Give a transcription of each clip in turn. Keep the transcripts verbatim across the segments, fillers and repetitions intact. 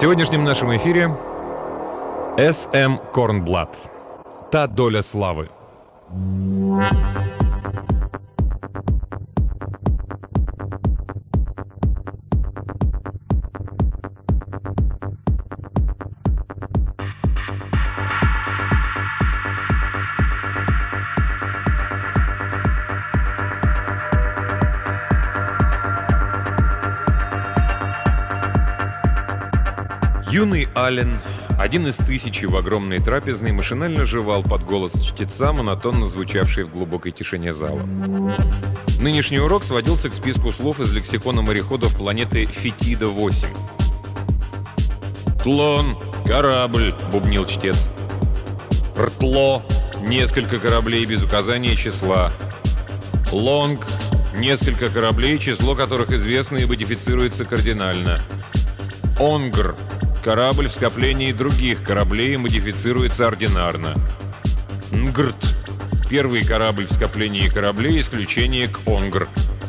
сегодняшнем нашем эфире эс эм Корнблат. Та доля славы. Юный Аллен, один из тысячи в огромной трапезной, машинально жевал под голос чтеца, монотонно звучавший в глубокой тишине зала. Нынешний урок сводился к списку слов из лексикона мореходов планеты Фетида восемь. «Тлон, корабль», — бубнил чтец. «Ртло, несколько кораблей без указания числа. Лонг, несколько кораблей, число которых известно и модифицируется кардинально. Онгр, корабль в скоплении других кораблей модифицируется ординарно. Нгрт, первый корабль в скоплении кораблей, исключение к Онгр».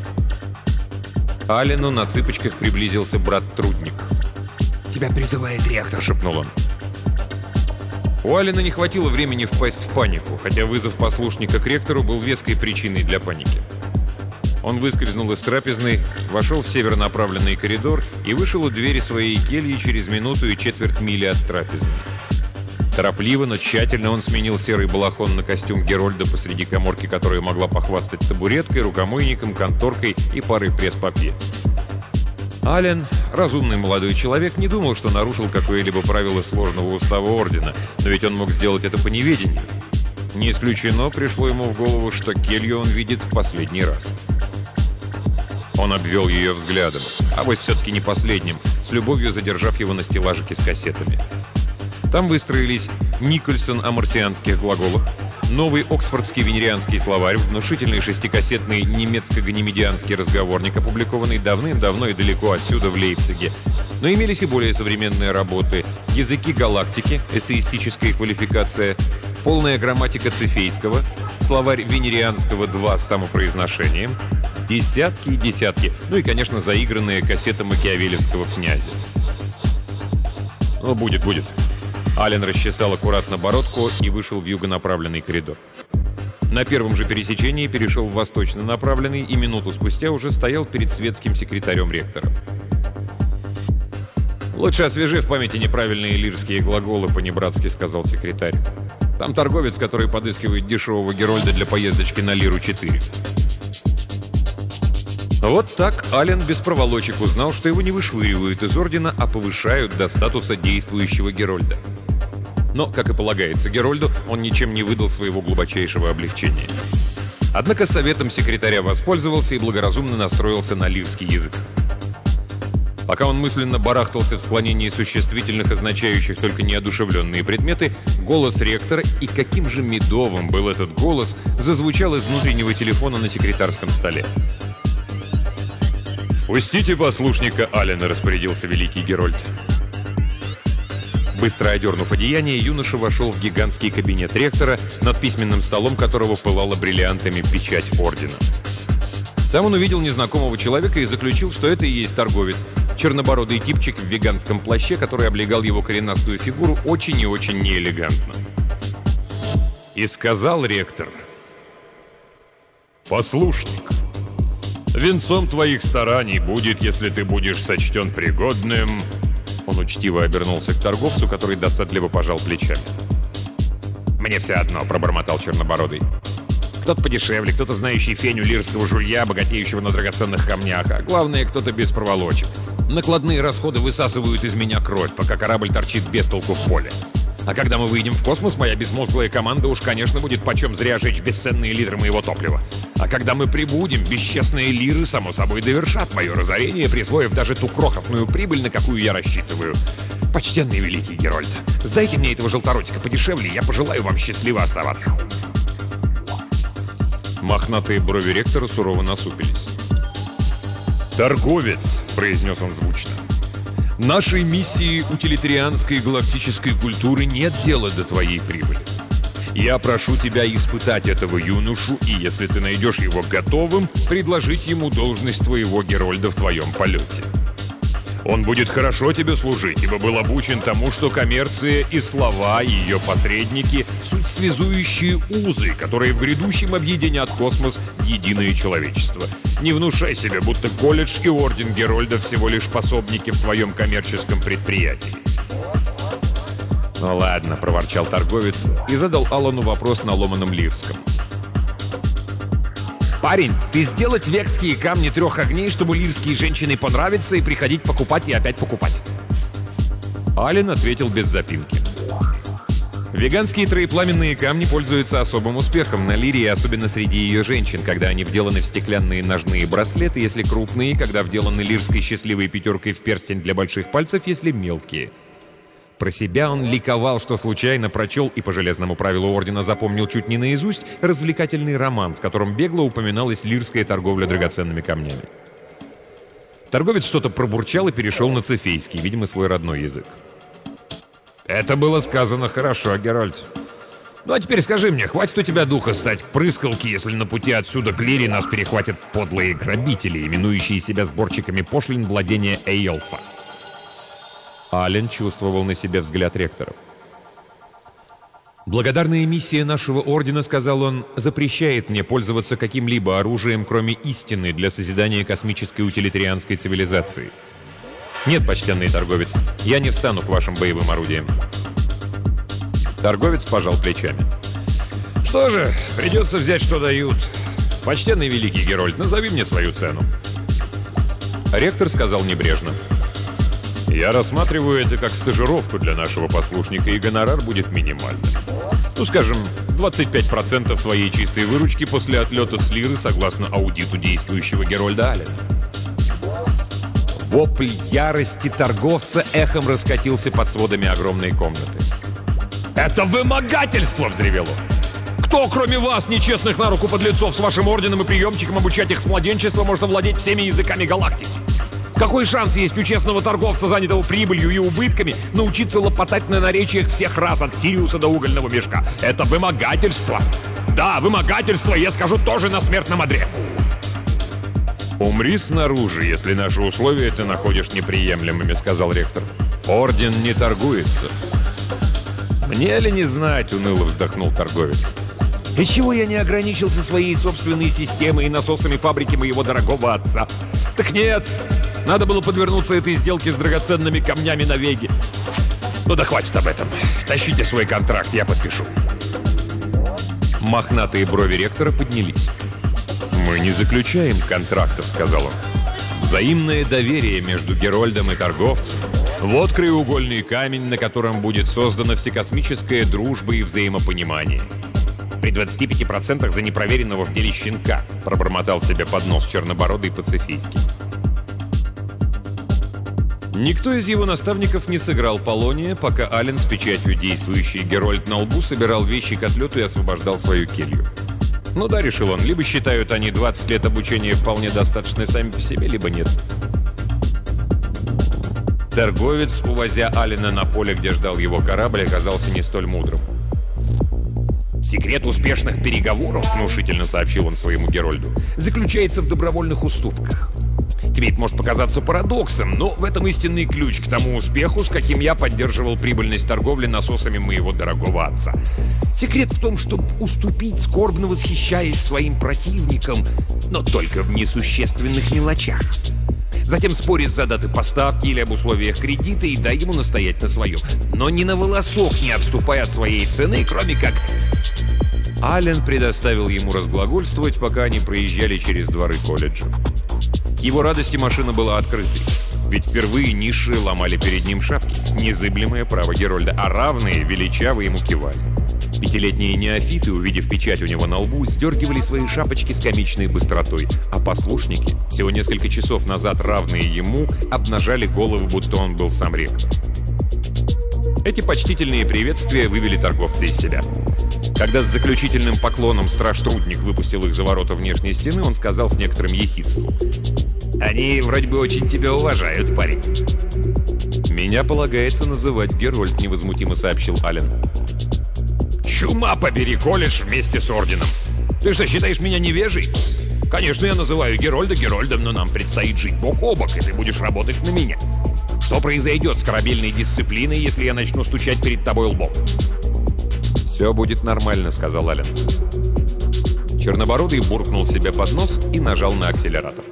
Аллену на цыпочках приблизился брат-трудник. «Тебя призывает ректор», — шепнул он. У Аллена не хватило времени впасть в панику, хотя вызов послушника к ректору был веской причиной для паники. Он выскользнул из трапезной, вошел в северонаправленный коридор и вышел у двери своей кельи через минуту и четверть мили от трапезной. Торопливо, но тщательно он сменил серый балахон на костюм Герольда посреди каморки, которая могла похвастать табуреткой, рукомойником, конторкой и парой пресс-папье. Аллен, разумный молодой человек, не думал, что нарушил какое-либо правило сложного устава Ордена, но ведь он мог сделать это по неведению. Не исключено, пришло ему в голову, что келью он видит в последний раз. Он обвел ее взглядом, а вот все-таки не последним, с любовью задержав его на стеллажике с кассетами. Там выстроились Никольсон о марсианских глаголах, новый оксфордский венерианский словарь, внушительный шестикассетный немецко-ганимедианский разговорник, опубликованный давным-давно и далеко отсюда, в Лейпциге. Но имелись и более современные работы: «Языки галактики», эссеистическая квалификация, полная грамматика Цефейского, словарь венерианского два с самопроизношением, десятки и десятки, ну и, конечно, заигранная кассета Макиавелевского «Князя». «Ну, будет, будет». Аллен расчесал аккуратно бородку и вышел в югонаправленный коридор. На первом же пересечении перешел в восточно-направленный и минуту спустя уже стоял перед светским секретарем ректора. «Лучше освежи в памяти неправильные лирские глаголы, по-небратски», — сказал секретарь. «Там торговец, который подыскивает дешевого Герольда для поездочки на Лиру четыре». Вот так Аллен без проволочек узнал, что его не вышвыривают из ордена, а повышают до статуса действующего Герольда. Но, как и полагается Герольду, он ничем не выдал своего глубочайшего облегчения. Однако советом секретаря воспользовался и благоразумно настроился на лирский язык. Пока он мысленно барахтался в склонении существительных, означающих только неодушевленные предметы, голос ректора, и каким же медовым был этот голос, зазвучал из внутреннего телефона на секретарском столе. «Впустите послушника Аллена», — распорядился великий Герольд. Быстро одернув одеяние, юноша вошел в гигантский кабинет ректора, над письменным столом которого пылала бриллиантами печать ордена. Там он увидел незнакомого человека и заключил, что это и есть торговец, чернобородый типчик в веганском плаще, который облегал его коренастую фигуру очень и очень неэлегантно. И сказал ректор: «Послушник, венцом твоих стараний будет, если ты будешь сочтен пригодным...» Он учтиво обернулся к торговцу, который досадливо пожал плечами. «Мне все одно», — пробормотал чернобородый. «Кто-то подешевле, кто-то знающий феню лирского жулья, богатеющего на драгоценных камнях, а главное, кто-то без проволочек. Накладные расходы высасывают из меня кровь, пока корабль торчит без толку в поле. А когда мы выйдем в космос, моя безмозглая команда уж, конечно, будет почем зря жечь бесценные литры моего топлива. А когда мы прибудем, бесчестные лиры, само собой, довершат мое разорение, присвоив даже ту крохотную прибыль, на какую я рассчитываю. Почтенный великий Герольд, сдайте мне этого желторотика подешевле, я пожелаю вам счастливо оставаться». Мохнатые брови ректора сурово насупились. «Торговец», — произнес он звучно, — «нашей миссии утилитарианской галактической культуры нет дела до твоей прибыли. Я прошу тебя испытать этого юношу, и если ты найдешь его готовым, предложить ему должность твоего Герольда в твоем полете. Он будет хорошо тебе служить, ибо был обучен тому, что коммерция и слова, и ее посредники — суть связующие узы, которые в грядущем объединят космос в единое человечество. Не внушай себе, будто колледж и орден Герольда всего лишь пособники в твоем коммерческом предприятии. «Ну ладно», — проворчал торговец и задал Аллану вопрос на ломаном лирском. «Парень, ты сделать векские камни трех огней, чтобы лирские женщины понравятся и приходить покупать и опять покупать?» Аллен ответил без запинки. Веганские троепламенные камни пользуются особым успехом на лире, особенно среди ее женщин, когда они вделаны в стеклянные ножные браслеты, если крупные, когда вделаны лирской счастливой пятеркой в перстень для больших пальцев, если мелкие. Про себя он ликовал, что случайно прочел и по железному правилу ордена запомнил чуть не наизусть развлекательный роман, в котором бегло упоминалась лирская торговля драгоценными камнями. Торговец что-то пробурчал и перешел на цефейский, видимо, свой родной язык. «Это было сказано хорошо, Герольд. Ну а теперь скажи мне, хватит у тебя духа стать к прыскалке, если на пути отсюда к лире нас перехватят подлые грабители, именующие себя сборщиками пошлин владения Эйолфа?» Аллен чувствовал на себе взгляд ректора. «Благодарная миссия нашего ордена, — сказал он, — запрещает мне пользоваться каким-либо оружием, кроме истины, для созидания космической утилитарианской цивилизации. Нет, почтенный торговец, я не встану к вашим боевым орудиям». Торговец пожал плечами. «Что же, придется взять, что дают. Почтенный великий Герольд, назови мне свою цену». Ректор сказал небрежно: «Я рассматриваю это как стажировку для нашего послушника, и гонорар будет минимальным. Ну, скажем, двадцать пять процентов твоей чистой выручки после отлета с лиры согласно аудиту действующего Герольда Аллена». Вопль ярости торговца эхом раскатился под сводами огромной комнаты. «Это вымогательство!» — взревел он. «Кто, кроме вас, нечестных на руку подлецов, с вашим орденом и приемчиком обучать их с младенчества, может овладеть всеми языками галактики? Какой шанс есть у честного торговца, занятого прибылью и убытками, научиться лопотать на наречиях всех рас от Сириуса до угольного мешка? Это вымогательство! Да, вымогательство, я скажу, тоже на смертном одре!» «Умри снаружи, если наши условия ты находишь неприемлемыми», — сказал ректор. «Орден не торгуется». «Мне ли не знать?» — уныло вздохнул торговец. «И чего я не ограничился своей собственной системой и насосами фабрики моего дорогого отца? Так нет, надо было подвернуться этой сделке с драгоценными камнями на Веге. Ну да хватит об этом. Тащите свой контракт, я подпишу». Мохнатые брови ректора поднялись. «Мы не заключаем контрактов», — сказал он. «Взаимное доверие между Герольдом и торговцем — вот краеугольный камень, на котором будет создана всекосмическая дружба и взаимопонимание». «При двадцати пяти процентах за непроверенного в деле щенка», — пробормотал себе под нос чернобородый пацифийский. Никто из его наставников не сыграл Полония, пока Аллен с печатью «Действующий Герольд» на лбу собирал вещи к отлету и освобождал свою келью. Ну да, решил он, либо считают они двадцать лет обучения вполне достаточно сами по себе, либо нет. Торговец, увозя Аллена на поле, где ждал его корабль, оказался не столь мудрым. «Секрет успешных переговоров, — внушительно сообщил он своему Герольду, — заключается в добровольных уступках. Тебе это может показаться парадоксом, но в этом истинный ключ к тому успеху, с каким я поддерживал прибыльность торговли насосами моего дорогого отца. Секрет в том, чтобы уступить, скорбно восхищаясь своим противником, но только в несущественных мелочах. Затем спорить за даты поставки или об условиях кредита и дай ему настоять на своем. Но ни на волосок не отступая от своей цены, кроме как...» Аллен предоставил ему разглагольствовать, пока они проезжали через дворы колледжа. К его радости машина была открытой, ведь впервые низшие ломали перед ним шапки. Незыблемое право Герольда, а равные, величавые ему кивали. Пятилетние неофиты, увидев печать у него на лбу, сдергивали свои шапочки с комичной быстротой, а послушники, всего несколько часов назад равные ему, обнажали голову, будто он был сам ректор. Эти почтительные приветствия вывели торговца из себя. Когда с заключительным поклоном страж-трудник выпустил их за ворота внешней стены, он сказал с некоторым ехидством: «Они вроде бы очень тебя уважают, парень». «Меня полагается называть Герольд», — невозмутимо сообщил Аллен. «Чума побери, колледж вместе с орденом! Ты что, считаешь меня невежей? Конечно, я называю Герольда Герольдом, но нам предстоит жить бок о бок, и ты будешь работать на меня. Что произойдет с корабельной дисциплиной, если я начну стучать перед тобой лбом?» «Все будет нормально», — сказал Ален. Чернобородый буркнул себе под нос и нажал на акселератор.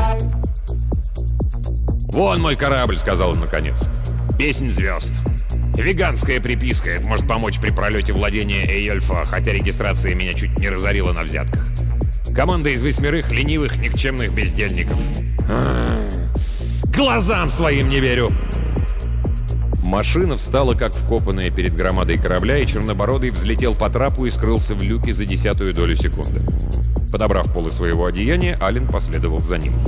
«Вон мой корабль», — сказал он наконец. «Песнь звезд. Веганская приписка. Это может помочь при пролете владения Эйольфа, хотя регистрация меня чуть не разорила на взятках. Команда из восьмерых ленивых, никчемных бездельников. Глазам своим не верю!» Машина встала как вкопанная перед громадой корабля, и Чернобородый взлетел по трапу и скрылся в люке за десятую долю секунды. Подобрав полы своего одеяния, Ален последовал за ним.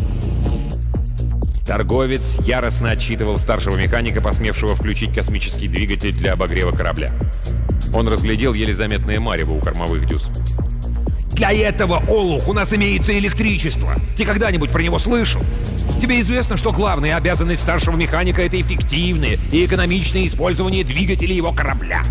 Торговец яростно отчитывал старшего механика, посмевшего включить космический двигатель для обогрева корабля. Он разглядел еле заметное марево у кормовых дюз. Для этого, Олух, у нас имеется электричество. Ты когда-нибудь про него слышал? Тебе известно, что главная обязанность старшего механика — это эффективное и экономичное использование двигателей его корабля.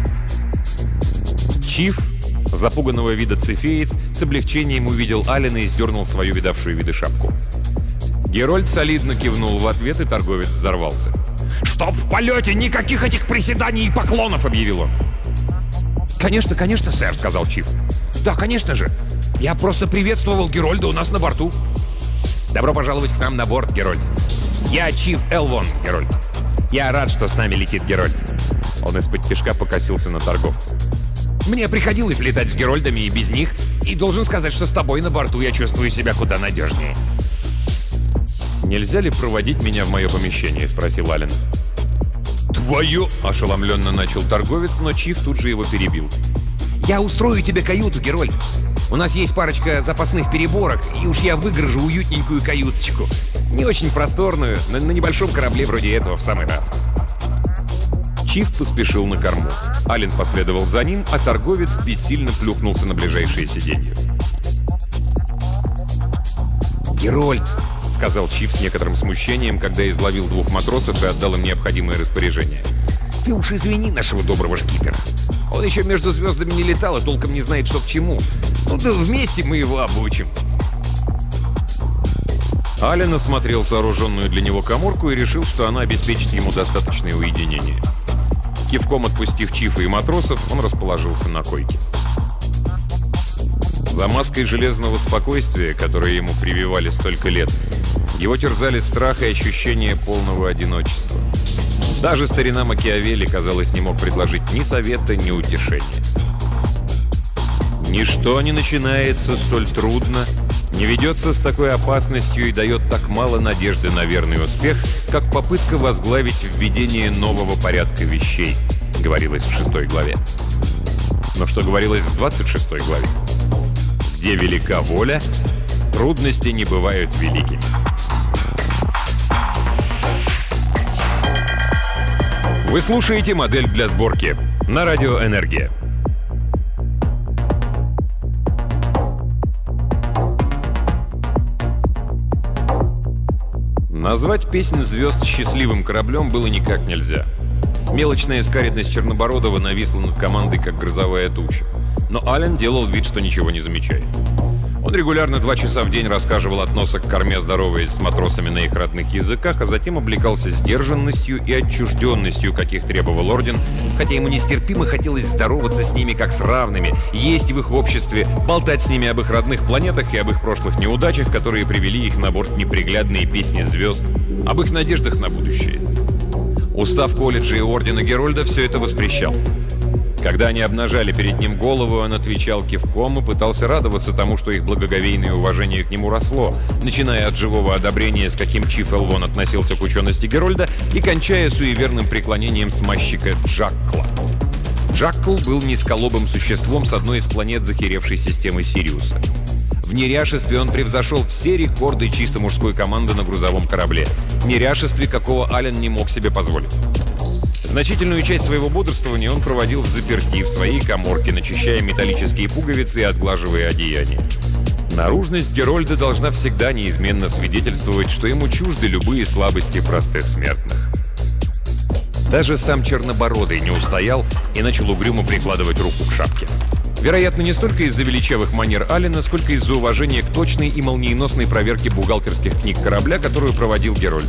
Чиф, запуганного вида цефеец, с облегчением увидел Алена и сдернул свою видавшую виды шапку. Герольд солидно кивнул в ответ, и торговец взорвался. «Чтоб в полете никаких этих приседаний и поклонов!» — объявил он. «Конечно, конечно, сэр», — сказал Чиф. «Да, конечно же. Я просто приветствовал Герольда у нас на борту». «Добро пожаловать к нам на борт, Герольд. Я Чиф Элвон, Герольд. Я рад, что с нами летит Герольд». Он из-под тишка покосился на торговца. «Мне приходилось летать с Герольдами и без них, и должен сказать, что с тобой на борту я чувствую себя куда надежнее». «Нельзя ли проводить меня в мое помещение?» — спросил Ален. «Твою!» — ошеломленно начал торговец, но Чиф тут же его перебил. «Я устрою тебе каюту, Герольд. У нас есть парочка запасных переборок, и уж я выгружу уютненькую каюточку. Не очень просторную, но на небольшом корабле вроде этого в самый раз». Чиф поспешил на корму. Ален последовал за ним, а торговец бессильно плюхнулся на ближайшее сиденье. «Герольд», — сказал Чиф с некоторым смущением, когда изловил двух матросов и отдал им необходимое распоряжение. «Ты уж извини нашего доброго шкипера. Он еще между звездами не летал и толком не знает, что к чему. Ну да вместе мы его обучим». Ален осмотрел сооруженную для него каморку и решил, что она обеспечит ему достаточное уединение. Кивком отпустив Чифа и матросов, он расположился на койке. За маской железного спокойствия, которое ему прививали столько лет, его терзали страх и ощущение полного одиночества. Даже старина Макиавелли, казалось, не мог предложить ни совета, ни утешения. Ничто не начинается столь трудно, не ведется с такой опасностью и дает так мало надежды на верный успех, как попытка возглавить введение нового порядка вещей, говорилось в шестой главе. Но что говорилось в двадцать шестой главе? Где велика воля, трудности не бывают великими. Вы слушаете «Модель для сборки» на радио «Энергия». Назвать «Песнь звезд» счастливым кораблем было никак нельзя. Мелочная скаредность Чернобородова нависла над командой, как грозовая туча. Но Ален делал вид, что ничего не замечает. Он регулярно два часа в день рассказывал от носа к корме, здороваясь с матросами на их родных языках, а затем облекался сдержанностью и отчужденностью, каких требовал Орден, хотя ему нестерпимо хотелось здороваться с ними как с равными, есть в их обществе, болтать с ними об их родных планетах и об их прошлых неудачах, которые привели их на борт неприглядные песни звезд, об их надеждах на будущее. Устав колледжа и Ордена Герольда все это воспрещал. Когда они обнажали перед ним голову, он отвечал кивком и пытался радоваться тому, что их благоговейное уважение к нему росло, начиная от живого одобрения, с каким Чиф Элвон относился к учености Герольда, и кончая суеверным преклонением смазчика Джаккла. Джаккл был низколобым существом с одной из планет захеревшей системы Сириуса. В неряшестве он превзошел все рекорды чисто мужской команды на грузовом корабле. Неряшестве, какого Ален не мог себе позволить. Значительную часть своего бодрствования он проводил в заперти в своей каморке, начищая металлические пуговицы и отглаживая одеяние. Наружность Герольда должна всегда неизменно свидетельствовать, что ему чужды любые слабости простых смертных. Даже сам Чернобородый не устоял и начал угрюмо прикладывать руку к шапке. Вероятно, не столько из-за величавых манер Алена, сколько из-за уважения к точной и молниеносной проверке бухгалтерских книг корабля, которую проводил Герольд.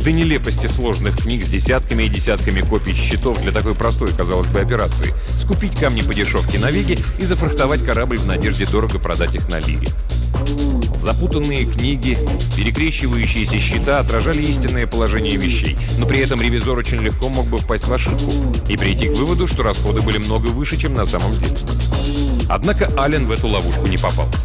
до нелепости сложных книг с десятками и десятками копий счетов для такой простой, казалось бы, операции. Скупить камни по дешевке на Веге и зафрахтовать корабль в надежде дорого продать их на Лире. Запутанные книги, перекрещивающиеся счета отражали истинное положение вещей, но при этом ревизор очень легко мог бы впасть в ошибку и прийти к выводу, что расходы были много выше, чем на самом деле. Однако Аллен в эту ловушку не попался.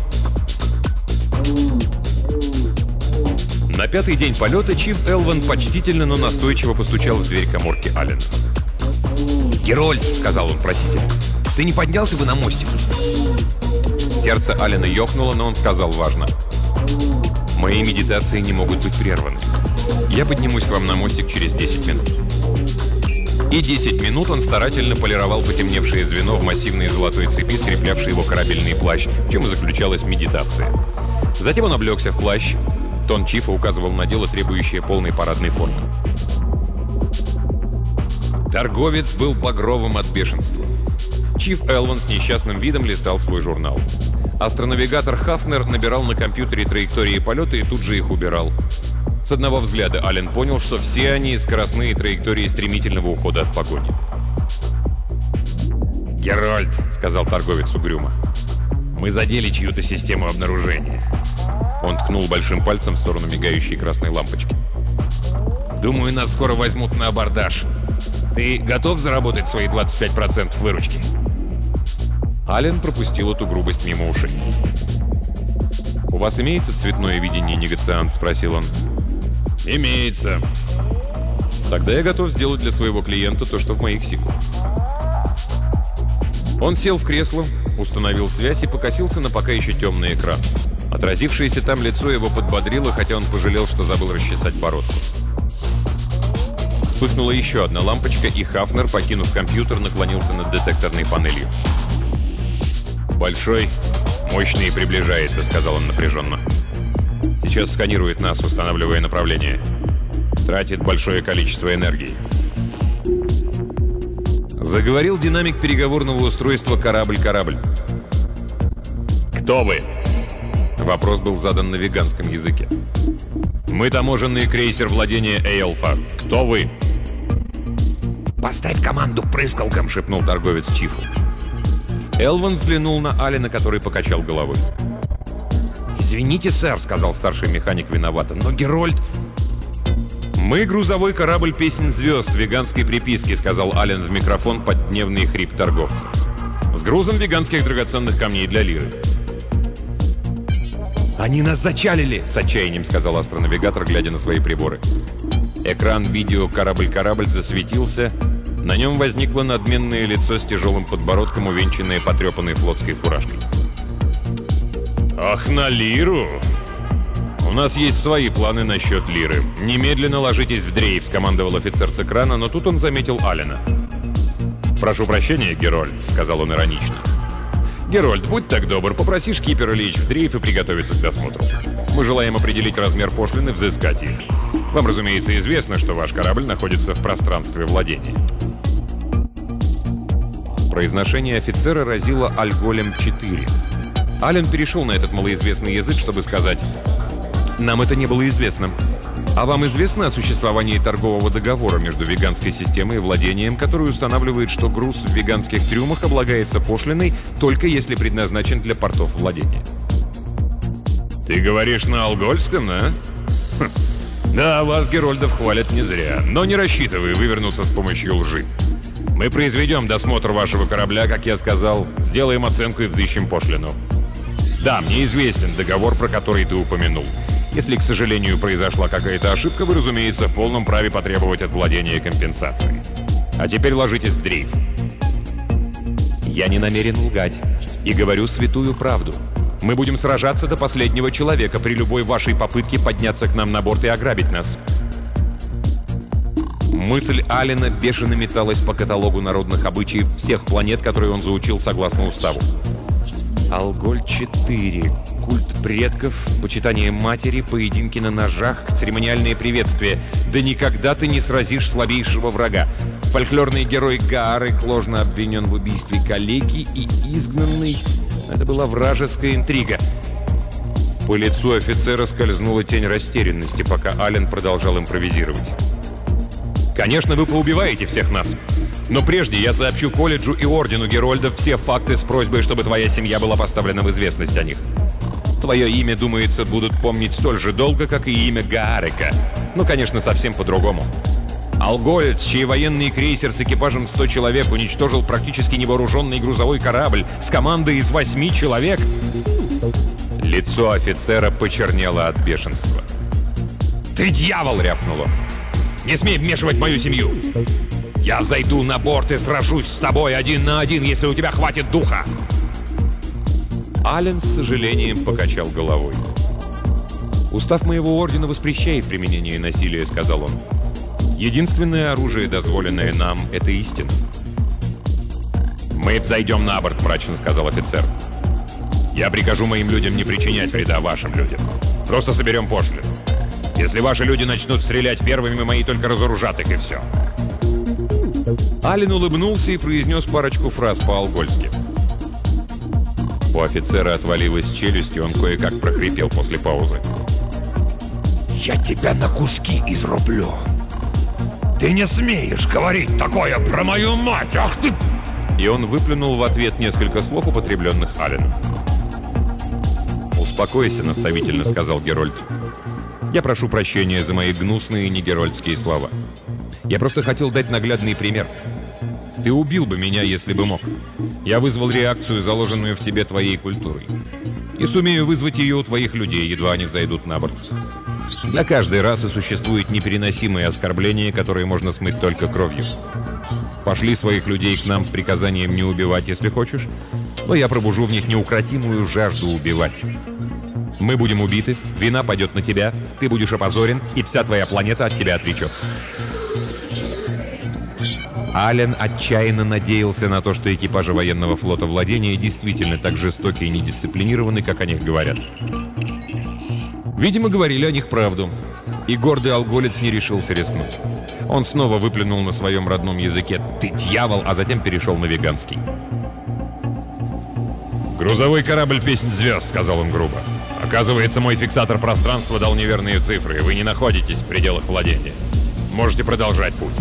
На пятый день полета Чиф Элван почтительно, но настойчиво постучал в дверь каморки Аллена. «Герольд», — сказал он просительно, — «ты не поднялся бы на мостик?» Сердце Аллена ёкнуло, но он сказал важно: «Мои медитации не могут быть прерваны. Я поднимусь к вам на мостик через десять минут». И десять минут он старательно полировал потемневшее звено в массивной золотой цепи, скреплявшей его корабельный плащ, в чем и заключалась медитация. Затем он облегся в плащ. Тон Чифа указывал на дело, требующее полной парадной формы. Торговец был багровым от бешенства. Чиф Элван с несчастным видом листал свой журнал. Астронавигатор Хафнер набирал на компьютере траектории полета и тут же их убирал. С одного взгляда Аллен понял, что все они скоростные траектории стремительного ухода от погони. «Герольд», — сказал торговец угрюмо, — «мы задели чью-то систему обнаружения». Он ткнул большим пальцем в сторону мигающей красной лампочки. «Думаю, нас скоро возьмут на абордаж. Ты готов заработать свои двадцать пять процентов выручки?» Аллен пропустил эту грубость мимо ушей. «У вас имеется цветное видение, негациант?» — спросил он. «Имеется». «Тогда я готов сделать для своего клиента то, что в моих силах». Он сел в кресло, установил связь и покосился на пока еще темный экран. Отразившееся там лицо его подбодрило, хотя он пожалел, что забыл расчесать бородку. Вспыхнула еще одна лампочка, и Хафнер, покинув компьютер, наклонился над детекторной панелью. «Большой, мощный и приближается», — сказал он напряженно. «Сейчас сканирует нас, устанавливая направление. Тратит большое количество энергии». Заговорил динамик переговорного устройства «Корабль-корабль». «Кто вы?» Вопрос был задан на веганском языке. «Мы таможенный крейсер владения Эйолфа. Кто вы?» «Поставь команду к прыскалкам», — шепнул торговец Чифу. Элван взглянул на Аллена, который покачал головой. «Извините, сэр», — сказал старший механик виновато, — «но Герольд...» «Мы грузовой корабль «Песнь звезд» веганской приписки», — сказал Аллен в микрофон под гневный хрип торговца. «С грузом веганских драгоценных камней для Лиры». «Они нас зачалили!» — с отчаянием сказал астронавигатор, глядя на свои приборы. Экран видео «Корабль-корабль» засветился. На нем возникло надменное лицо с тяжелым подбородком, увенчанное потрепанной флотской фуражкой. «Ах, на Лиру! У нас есть свои планы насчет Лиры. Немедленно ложитесь в дрейф», — скомандовал офицер с экрана, но тут он заметил Аллена. «Прошу прощения, Герольд», — сказал он иронично. «Герольд, будь так добр, попроси шкипера лечь в дрейф и приготовиться к досмотру. Мы желаем определить размер пошлины, взыскать их. Вам, разумеется, известно, что ваш корабль находится в пространстве владения». Произношение офицера разило Альголем четыре. Аллен перешел на этот малоизвестный язык, чтобы сказать: «Нам это не было известно. А вам известно о существовании торгового договора между веганской системой и владением, который устанавливает, что груз в веганских трюмах облагается пошлиной, только если предназначен для портов владения?» «Ты говоришь на алгольском, да?» хм. «Да, вас, Герольдов, хвалят не зря, но не рассчитывай вывернуться с помощью лжи. Мы произведем досмотр вашего корабля, как я сказал, сделаем оценку и взыщем пошлину. Да, мне известен договор, про который ты упомянул. Если, к сожалению, произошла какая-то ошибка, вы, разумеется, в полном праве потребовать от владения компенсации. А теперь ложитесь в дрейф». «Я не намерен лгать и говорю святую правду. Мы будем сражаться до последнего человека при любой вашей попытке подняться к нам на борт и ограбить нас». Мысль Аллена бешено металась по каталогу народных обычаев всех планет, которые он заучил согласно уставу. Алголь четыре. Культ предков, почитание матери, поединки на ножах, церемониальные приветствия. Да никогда ты не сразишь слабейшего врага. Фольклорный герой Гаарек ложно обвинен в убийстве коллеги и изгнанный. Это была вражеская интрига. По лицу офицера скользнула тень растерянности, пока Аллен продолжал импровизировать. «Конечно, вы поубиваете всех нас. Но прежде я сообщу колледжу и ордену Герольдов все факты с просьбой, чтобы твоя семья была поставлена в известность о них. Твое имя, думается, будут помнить столь же долго, как и имя Гаарека. Ну, конечно, совсем по-другому. Алголец, чей военный крейсер с экипажем в сто человек уничтожил практически невооруженный грузовой корабль с командой из восьми человек». Лицо офицера почернело от бешенства. «Ты дьявол!» — рявкнул он. «Не смей вмешивать мою семью! Я зайду на борт и сражусь с тобой один на один, если у тебя хватит духа!» Аллен с сожалением покачал головой. «Устав моего ордена воспрещает применение насилия», — сказал он. «Единственное оружие, дозволенное нам, — это истина». «Мы взойдем на борт», — мрачно сказал офицер. «Я прикажу моим людям не причинять вреда вашим людям. Просто соберем пошлину. Если ваши люди начнут стрелять первыми, мои только разоружат их, и все». Аллен улыбнулся и произнес парочку фраз по-алгольски. У офицера отвалилась челюсть, и он кое-как прохрипел после паузы. «Я тебя на куски изрублю! Ты не смеешь говорить такое про мою мать! Ах ты!» И он выплюнул в ответ несколько слов, употребленных Алленом. «Успокойся», — наставительно сказал Герольд. «Я прошу прощения за мои гнусные негерольдские слова. Я просто хотел дать наглядный пример. Ты убил бы меня, если бы мог. Я вызвал реакцию, заложенную в тебе твоей культурой. И сумею вызвать ее у твоих людей, едва они взойдут на борт. Для каждой расы существует непереносимые оскорбления, которые можно смыть только кровью. Пошли своих людей к нам с приказанием не убивать, если хочешь, но я пробужу в них неукротимую жажду убивать. Мы будем убиты, вина падет на тебя, ты будешь опозорен, и вся твоя планета от тебя отречется». Аллен отчаянно надеялся на то, что экипажи военного флота владения действительно так жестоки и недисциплинированы, как о них говорят. Видимо, говорили о них правду, и гордый алголец не решился рискнуть. Он снова выплюнул на своем родном языке «Ты дьявол!», а затем перешел на веганский. «Грузовой корабль «Песнь звезд», — сказал он грубо. «Оказывается, мой фиксатор пространства дал неверные цифры, и вы не находитесь в пределах владения. Можете продолжать путь».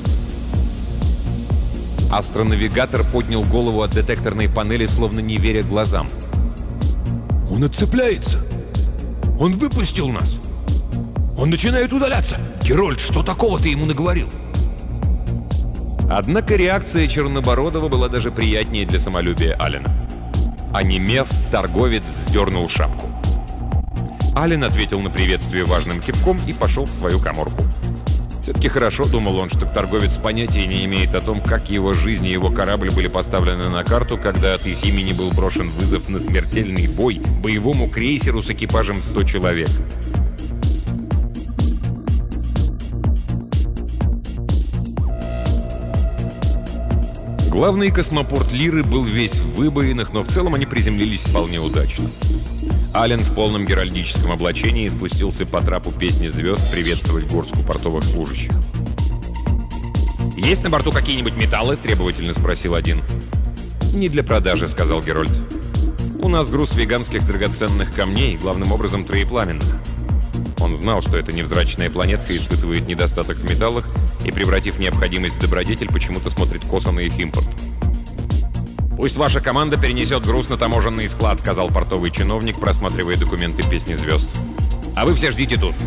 Астронавигатор поднял голову от детекторной панели, словно не веря глазам. «Он отцепляется! Он выпустил нас! Он начинает удаляться! Герольд, что такого ты ему наговорил?» Однако реакция Чернобородова была даже приятнее для самолюбия Аллена. Онемев, торговец сдернул шапку. Аллен ответил на приветствие важным кивком и пошел в свою каморку. Все-таки хорошо, думал он, что торговец понятия не имеет о том, как его жизнь и его корабль были поставлены на карту, когда от их имени был брошен вызов на смертельный бой боевому крейсеру с экипажем в сто человек. Главный космопорт Лиры был весь в выбоинах, но в целом они приземлились вполне удачно. Аллен в полном геральдическом облачении спустился по трапу «Песни звезд» приветствовать горстку портовых служащих. «Есть на борту какие-нибудь металлы?» — требовательно спросил один. «Не для продажи», — сказал Герольд. «У нас груз веганских драгоценных камней, главным образом троепламенных». Он знал, что эта невзрачная планетка испытывает недостаток в металлах и, превратив необходимость в добродетель, почему-то смотрит косо на их импорт. «Пусть ваша команда перенесет груз на таможенный склад», — сказал портовый чиновник, просматривая документы «Песни звезд». «А вы все ждите тут».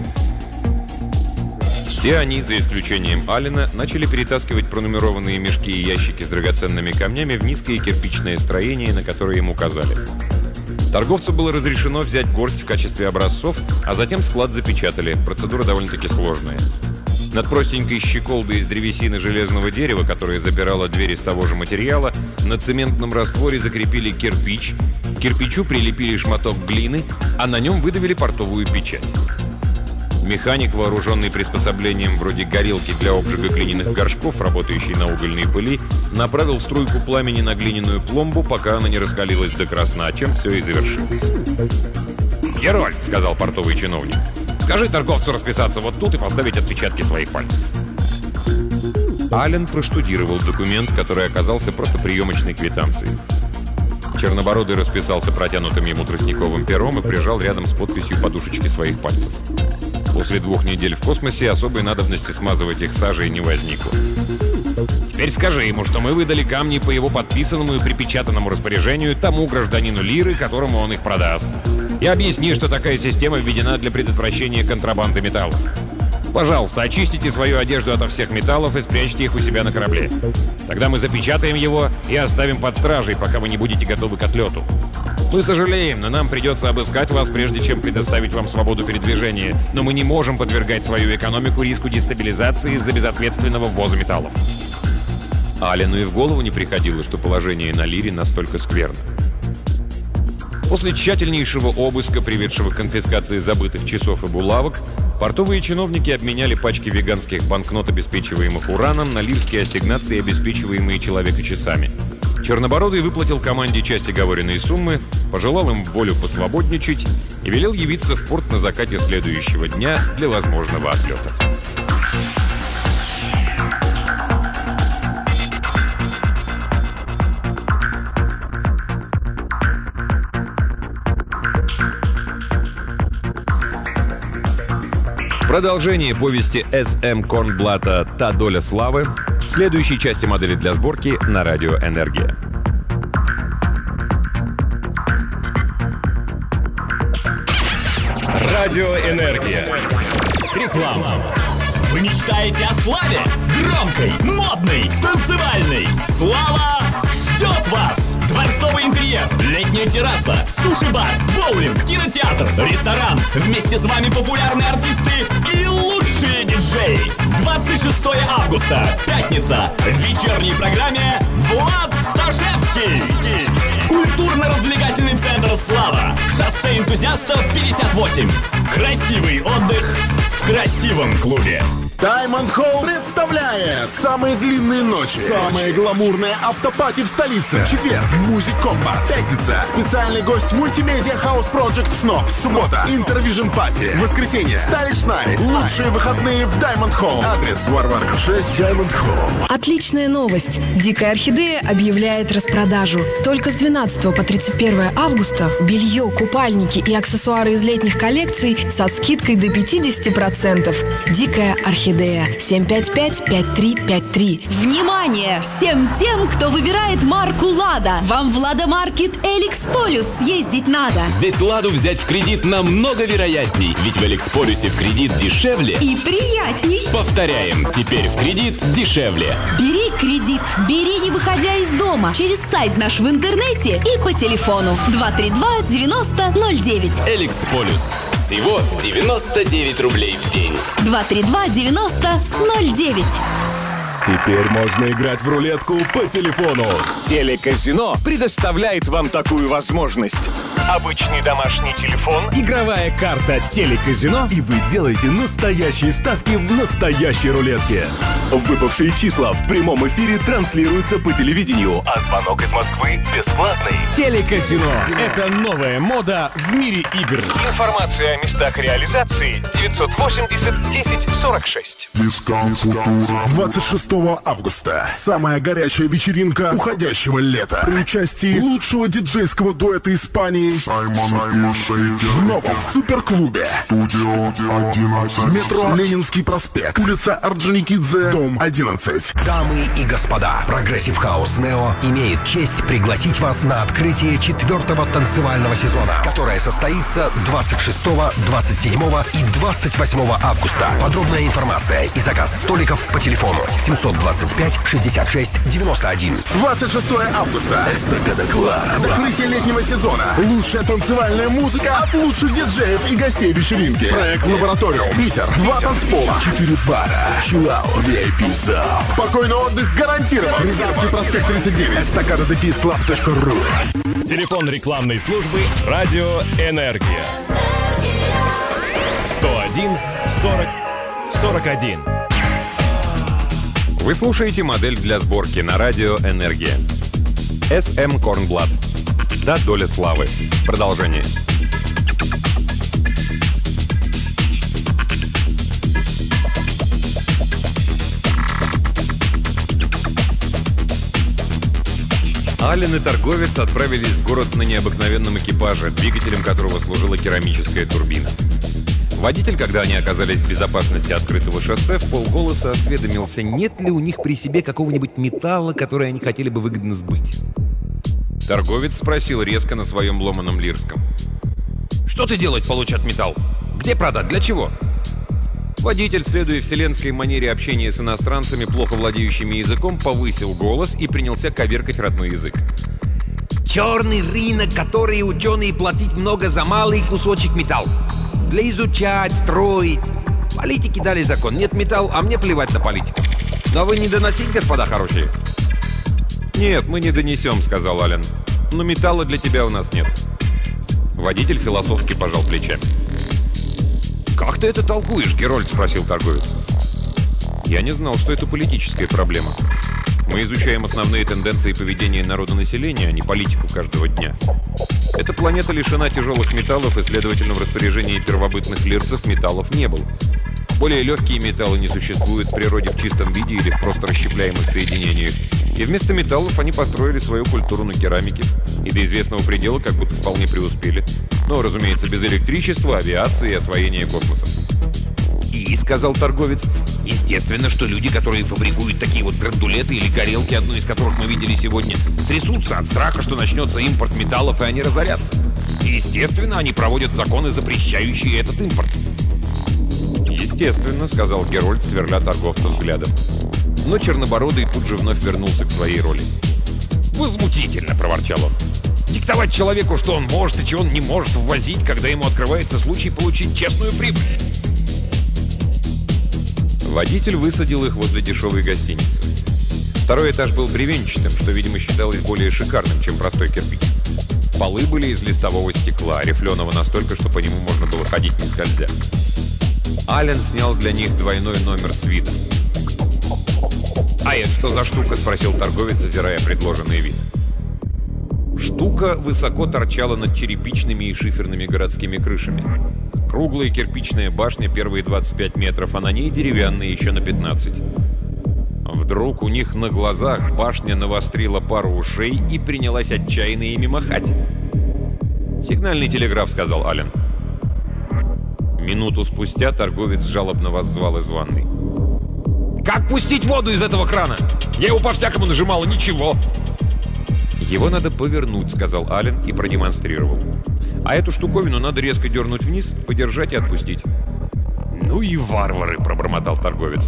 Все они, за исключением Аллена, начали перетаскивать пронумерованные мешки и ящики с драгоценными камнями в низкое кирпичное строение, на которое им указали. Торговцу было разрешено взять горсть в качестве образцов, а затем склад запечатали. Процедура довольно-таки сложная. Над простенькой щеколдой из древесины железного дерева, которая запирала дверь из того же материала, на цементном растворе закрепили кирпич, к кирпичу прилепили шматок глины, а на нем выдавили портовую печать. Механик, вооруженный приспособлением вроде горелки для обжига глиняных горшков, работающий на угольной пыли, направил струйку пламени на глиняную пломбу, пока она не раскалилась до красна, чем все и завершилось. «Герольд», — сказал портовый чиновник, — «скажи торговцу расписаться вот тут и поставить отпечатки своих пальцев». Аллен проштудировал документ, который оказался просто приемочной квитанцией. Чернобородый расписался протянутым ему тростниковым пером и прижал рядом с подписью подушечки своих пальцев. После двух недель в космосе особой надобности смазывать их сажей не возникло. «Теперь скажи ему, что мы выдали камни по его подписанному и припечатанному распоряжению тому гражданину Лиры, которому он их продаст. И объясни, что такая система введена для предотвращения контрабанды металлов. Пожалуйста, очистите свою одежду ото всех металлов и спрячьте их у себя на корабле. Тогда мы запечатаем его и оставим под стражей, пока вы не будете готовы к отлету. Мы сожалеем, но нам придется обыскать вас, прежде чем предоставить вам свободу передвижения, но мы не можем подвергать свою экономику риску дестабилизации из-за безответственного ввоза металлов». Аллену и в голову не приходило, что положение на Лире настолько скверно. После тщательнейшего обыска, приведшего к конфискации забытых часов и булавок, портовые чиновники обменяли пачки веганских банкнот, обеспечиваемых ураном, на лирские ассигнации, обеспечиваемые человека-часами. Чернобородый выплатил команде часть оговоренной суммы, пожелал им в волю посвободничать и велел явиться в порт на закате следующего дня для возможного отлета. Продолжение повести С М Корнблата «Та доля славы» в следующей части модели для сборки на радио «Энергия». Радио «Энергия». Реклама. Вы мечтаете о славе? Громкой, модной, танцевальной. Слава ждет вас! Дворцовый интерьер, летняя терраса, суши-бар, боулинг, кинотеатр, ресторан. Вместе с вами популярные артисты и лучшие диджеи. двадцать шестого августа, пятница. В вечерней программе Влад Сташевский. Культурно-развлекательный центр «Слава». Шоссе энтузиастов пятьдесят восемь. Красивый отдых в красивом клубе. Diamond Hall представляет самые длинные ночи, самые гламурные автопати в столице. Четверг — Music Combat. Пятница — специальный гость мультимедиа House Project Snob. Суббота — Intervision Party. Воскресенье — Stylish Night. Лучшие выходные в Diamond Hall. Адрес: Варварка шесть, Diamond Hall. Отличная новость. Дикая орхидея объявляет распродажу. Только с двенадцатого по тридцать первое августа белье, купальники и аксессуары из летних коллекций со скидкой до пятьдесят процентов. Дикая орхидея. семь пять пять пять три пять три. Внимание! Всем тем, кто выбирает марку «Лада». Вам в «Лада Маркет» Эликсполюс съездить надо. Здесь «Ладу» взять в кредит намного вероятней. Ведь в Эликсполюсе в кредит дешевле и приятней. Повторяем, теперь в кредит дешевле. Бери кредит, бери, не выходя из дома. Через сайт наш в интернете и по телефону два три два девяносто ноль девять. Эликсполюс. Всего девяносто девять рублей в день. два три два девяносто ноль девять. Теперь можно играть в рулетку по телефону. Телеказино предоставляет вам такую возможность. Обычный домашний телефон, игровая карта Телеказино, и вы делаете настоящие ставки в настоящей рулетке. Выпавшие числа в прямом эфире транслируются по телевидению, а звонок из Москвы бесплатный. Телеказино – это новая мода в мире игр. Информация о местах реализации девятьсот восемьдесят десять сорок шесть. двадцать шестого августа. Самая горячая вечеринка уходящего лета. При участии лучшего диджейского дуэта Испании в новом суперклубе. Метро Ленинский проспект. Улица Орджоникидзе, дом одиннадцать. Дамы и господа, Progressive House Neo имеет честь пригласить вас на открытие четвертого танцевального сезона, которое состоится двадцать шестого, двадцать седьмого и двадцать восьмого августа. Подробная информация и заказ столиков по телефону семьсот двадцать пять шестьдесят шесть девяносто один. двадцать шестого августа. Эстакада Клаб. Закрытие летнего сезона. Лучшая танцевальная музыка от лучших диджеев и гостей вечеринки. Проект «Лабораториум». Питер. Два танцпола. Четыре бара. Чиллаут. ви ай пи-зал. Спокойный отдых гарантирован. Рязанский проспект тридцать девять. эстакада дефис клаб точка ру. Телефон рекламной службы «Радио Энергия». сто один сорок сорок один. Вы слушаете модель для сборки на радио «Энергия». С М Корнблат. «Та доля славы». Продолжение. Ален и торговец отправились в город на необыкновенном экипаже, двигателем которого служила керамическая турбина. Водитель, когда они оказались в безопасности открытого шоссе, в полголоса осведомился, нет ли у них при себе какого-нибудь металла, который они хотели бы выгодно сбыть. Торговец спросил резко на своем ломаном лирском: «Что ты делать получат металл? Где продать? Для чего?» Водитель, следуя вселенской манере общения с иностранцами, плохо владеющими языком, повысил голос и принялся коверкать родной язык. Черный рынок, который ученые платить много за малый кусочек металла. Для изучать, строить. Политики дали закон. Нет металл, а мне плевать на политику. Но вы не доносите, господа хорошие? «Нет, мы не донесем», — сказал Ален. «Но металла для тебя у нас нет». Водитель философски пожал плечами. «Как ты это толкуешь, Герольд?» — спросил торговец. «Я не знал, что это политическая проблема. Мы изучаем основные тенденции поведения народонаселения, а не политику каждого дня. Эта планета лишена тяжелых металлов, и, следовательно, в распоряжении первобытных лирцев металлов не было. Более легкие металлы не существуют в природе в чистом виде или в просто расщепляемых соединениях. И вместо металлов они построили свою культуру на керамике. И до известного предела как будто вполне преуспели. Но, разумеется, без электричества, авиации и освоения космоса». «И, — сказал торговец, — естественно, что люди, которые фабрикуют такие вот грандулеты или горелки, одну из которых мы видели сегодня, трясутся от страха, что начнется импорт металлов, и они разорятся. И, естественно, они проводят законы, запрещающие этот импорт». «Естественно, — сказал Герольд, сверля торговца взглядом». Но Чернобородый тут же вновь вернулся к своей роли. «Возмутительно! — проворчал он. — Диктовать человеку, что он может и чего он не может ввозить, когда ему открывается случай получить честную прибыль». Водитель высадил их возле дешевой гостиницы. Второй этаж был бревенчатым, что, видимо, считалось более шикарным, чем простой кирпич. Полы были из листового стекла, рифленого настолько, что по нему можно было ходить не скользя. Ален снял для них двойной номер с видом. «А это что за штука?» — спросил торговец, озирая предложенный вид. Штука высоко торчала над черепичными и шиферными городскими крышами. Круглая кирпичная башня первые двадцать пять метров, а на ней деревянные еще на пятнадцать. Вдруг у них на глазах башня навострила пару ушей и принялась отчаянно ими махать. «Сигнальный телеграф», — сказал Ален. Минуту спустя торговец жалобно воззвал из ванной. «Как пустить воду из этого крана? Я его по-всякому нажимал, и ничего!» «Его надо повернуть», — сказал Ален и продемонстрировал. «А эту штуковину надо резко дернуть вниз, подержать и отпустить». «Ну и варвары!» — пробормотал торговец.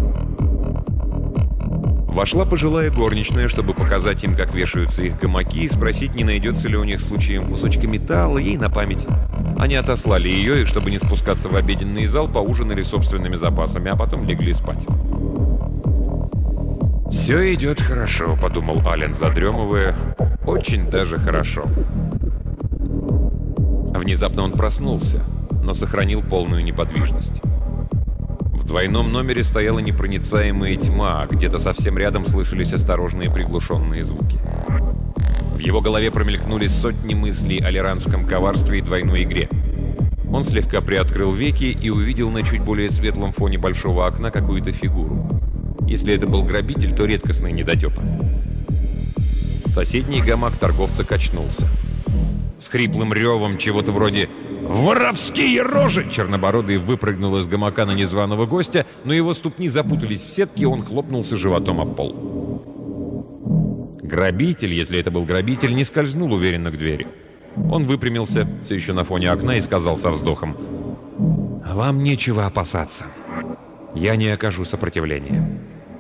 Вошла пожилая горничная, чтобы показать им, как вешаются их гамаки, и спросить, не найдется ли у них случаем кусочка металла, ей на память. Они отослали ее, и, чтобы не спускаться в обеденный зал, поужинали собственными запасами, а потом легли спать. «Все идет хорошо», — подумал Ален, задремывая. «Очень даже хорошо». Внезапно он проснулся, но сохранил полную неподвижность. В двойном номере стояла непроницаемая тьма, а где-то совсем рядом слышались осторожные приглушенные звуки. В его голове промелькнули сотни мыслей о лиранском коварстве и двойной игре. Он слегка приоткрыл веки и увидел на чуть более светлом фоне большого окна какую-то фигуру. Если это был грабитель, то редкостный недотепа. Соседний гамак торговца качнулся. С хриплым ревом чего-то вроде «Воровские рожи!» Чернобородый выпрыгнул из гамака на незваного гостя, но его ступни запутались в сетке, и он хлопнулся животом об пол. Грабитель, если это был грабитель, не скользнул уверенно к двери. Он выпрямился, все еще на фоне окна, и сказал со вздохом: «Вам нечего опасаться. Я не окажу сопротивления».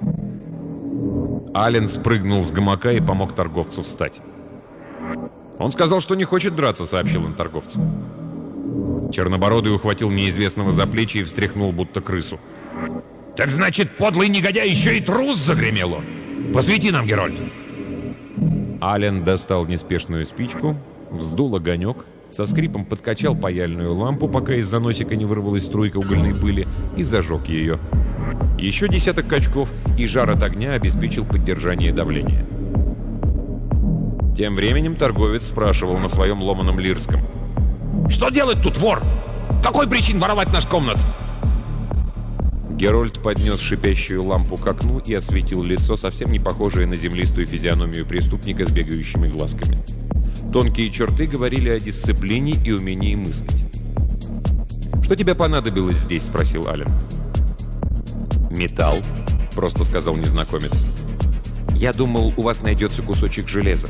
Ален спрыгнул с гамака и помог торговцу встать. «Он сказал, что не хочет драться», — сообщил он торговцу. Чернобородый ухватил неизвестного за плечи и встряхнул, будто крысу. «Так значит, подлый негодяй еще и трус!» — загремел он. «Посвети нам, Герольд!» Ален достал неспешную спичку, вздул огонек, со скрипом подкачал паяльную лампу, пока из-за носика не вырвалась струйка угольной пыли, и зажег ее. Еще десяток качков, и жар от огня обеспечил поддержание давления. Тем временем торговец спрашивал на своем ломаном лирском: «Что делать тут вор? Какой причин воровать наш комнат?» Герольд поднес шипящую лампу к окну и осветил лицо, совсем не похожее на землистую физиономию преступника с бегающими глазками. Тонкие черты говорили о дисциплине и умении мыслить. «Что тебе понадобилось здесь?» — спросил Ален. «Металл», — просто сказал незнакомец. «Я думал, у вас найдется кусочек железа».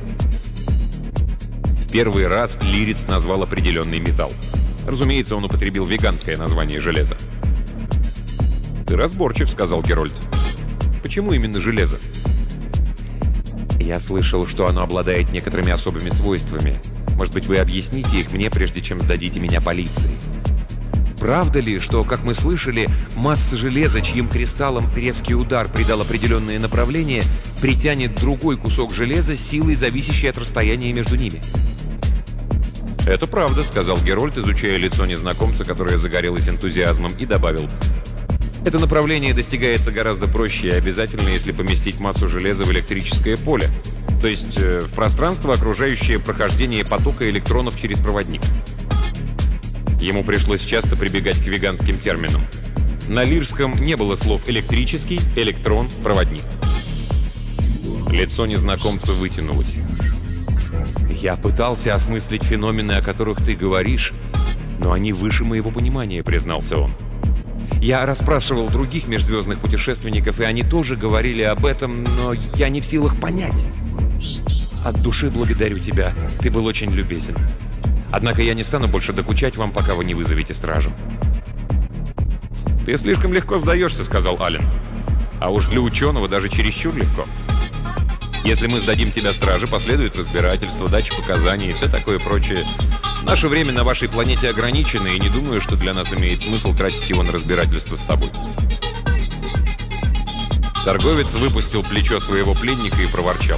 В первый раз Лирец назвал определенный металл. Разумеется, он употребил веганское название железа. «Ты разборчив», — сказал Герольд. «Почему именно железо?» «Я слышал, что оно обладает некоторыми особыми свойствами. Может быть, вы объясните их мне, прежде чем сдадите меня полиции? Правда ли, что, как мы слышали, масса железа, чьим кристаллом резкий удар придал определенное направление, притянет другой кусок железа силой, зависящей от расстояния между ними?» «Это правда», — сказал Герольд, изучая лицо незнакомца, которое загорелось энтузиазмом, и добавил: «Это направление достигается гораздо проще и обязательно, если поместить массу железа в электрическое поле, то есть э, в пространство, окружающее прохождение потока электронов через проводник». Ему пришлось часто прибегать к веганским терминам. На лирском не было слов «электрический», «электрон», «проводник». Лицо незнакомца вытянулось. «Я пытался осмыслить феномены, о которых ты говоришь, но они выше моего понимания», — признался он. «Я расспрашивал других межзвездных путешественников, и они тоже говорили об этом, но я не в силах понять. От души благодарю тебя, ты был очень любезен. Однако я не стану больше докучать вам, пока вы не вызовете стражу». «Ты слишком легко сдаешься», — сказал Ален. «А уж для ученого даже чересчур легко. Если мы сдадим тебя страже, последует разбирательство, дача показаний и все такое прочее. Наше время на вашей планете ограничено, и не думаю, что для нас имеет смысл тратить его на разбирательство с тобой». Торговец выпустил плечо своего пленника и проворчал: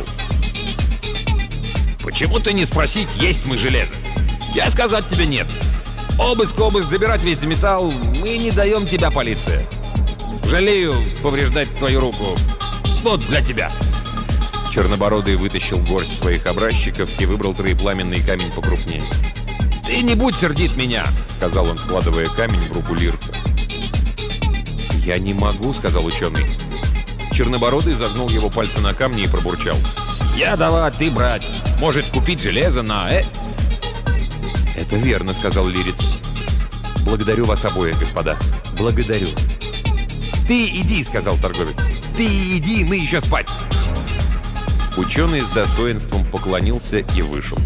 «Почему ты не спросить, есть мы железо? Я сказать тебе нет. Обыск, обыск, забирать весь металл. Мы не даем тебя, полиция. Жалею повреждать твою руку. Вот для тебя». Чернобородый вытащил горсть своих образчиков и выбрал троепламенный камень покрупнее. «Ты не будь сердит меня», — сказал он, вкладывая камень в руку лирца. «Я не могу», — сказал ученый. Чернобородый загнул его пальцы на камни и пробурчал: «Я давать, ты брать. Может, купить железо на э...» «Это верно», — сказал лирец. «Благодарю вас обоих, господа. Благодарю». «Ты иди», — сказал торговец. «Ты иди, мы еще спать». Ученый с достоинством поклонился и вышел.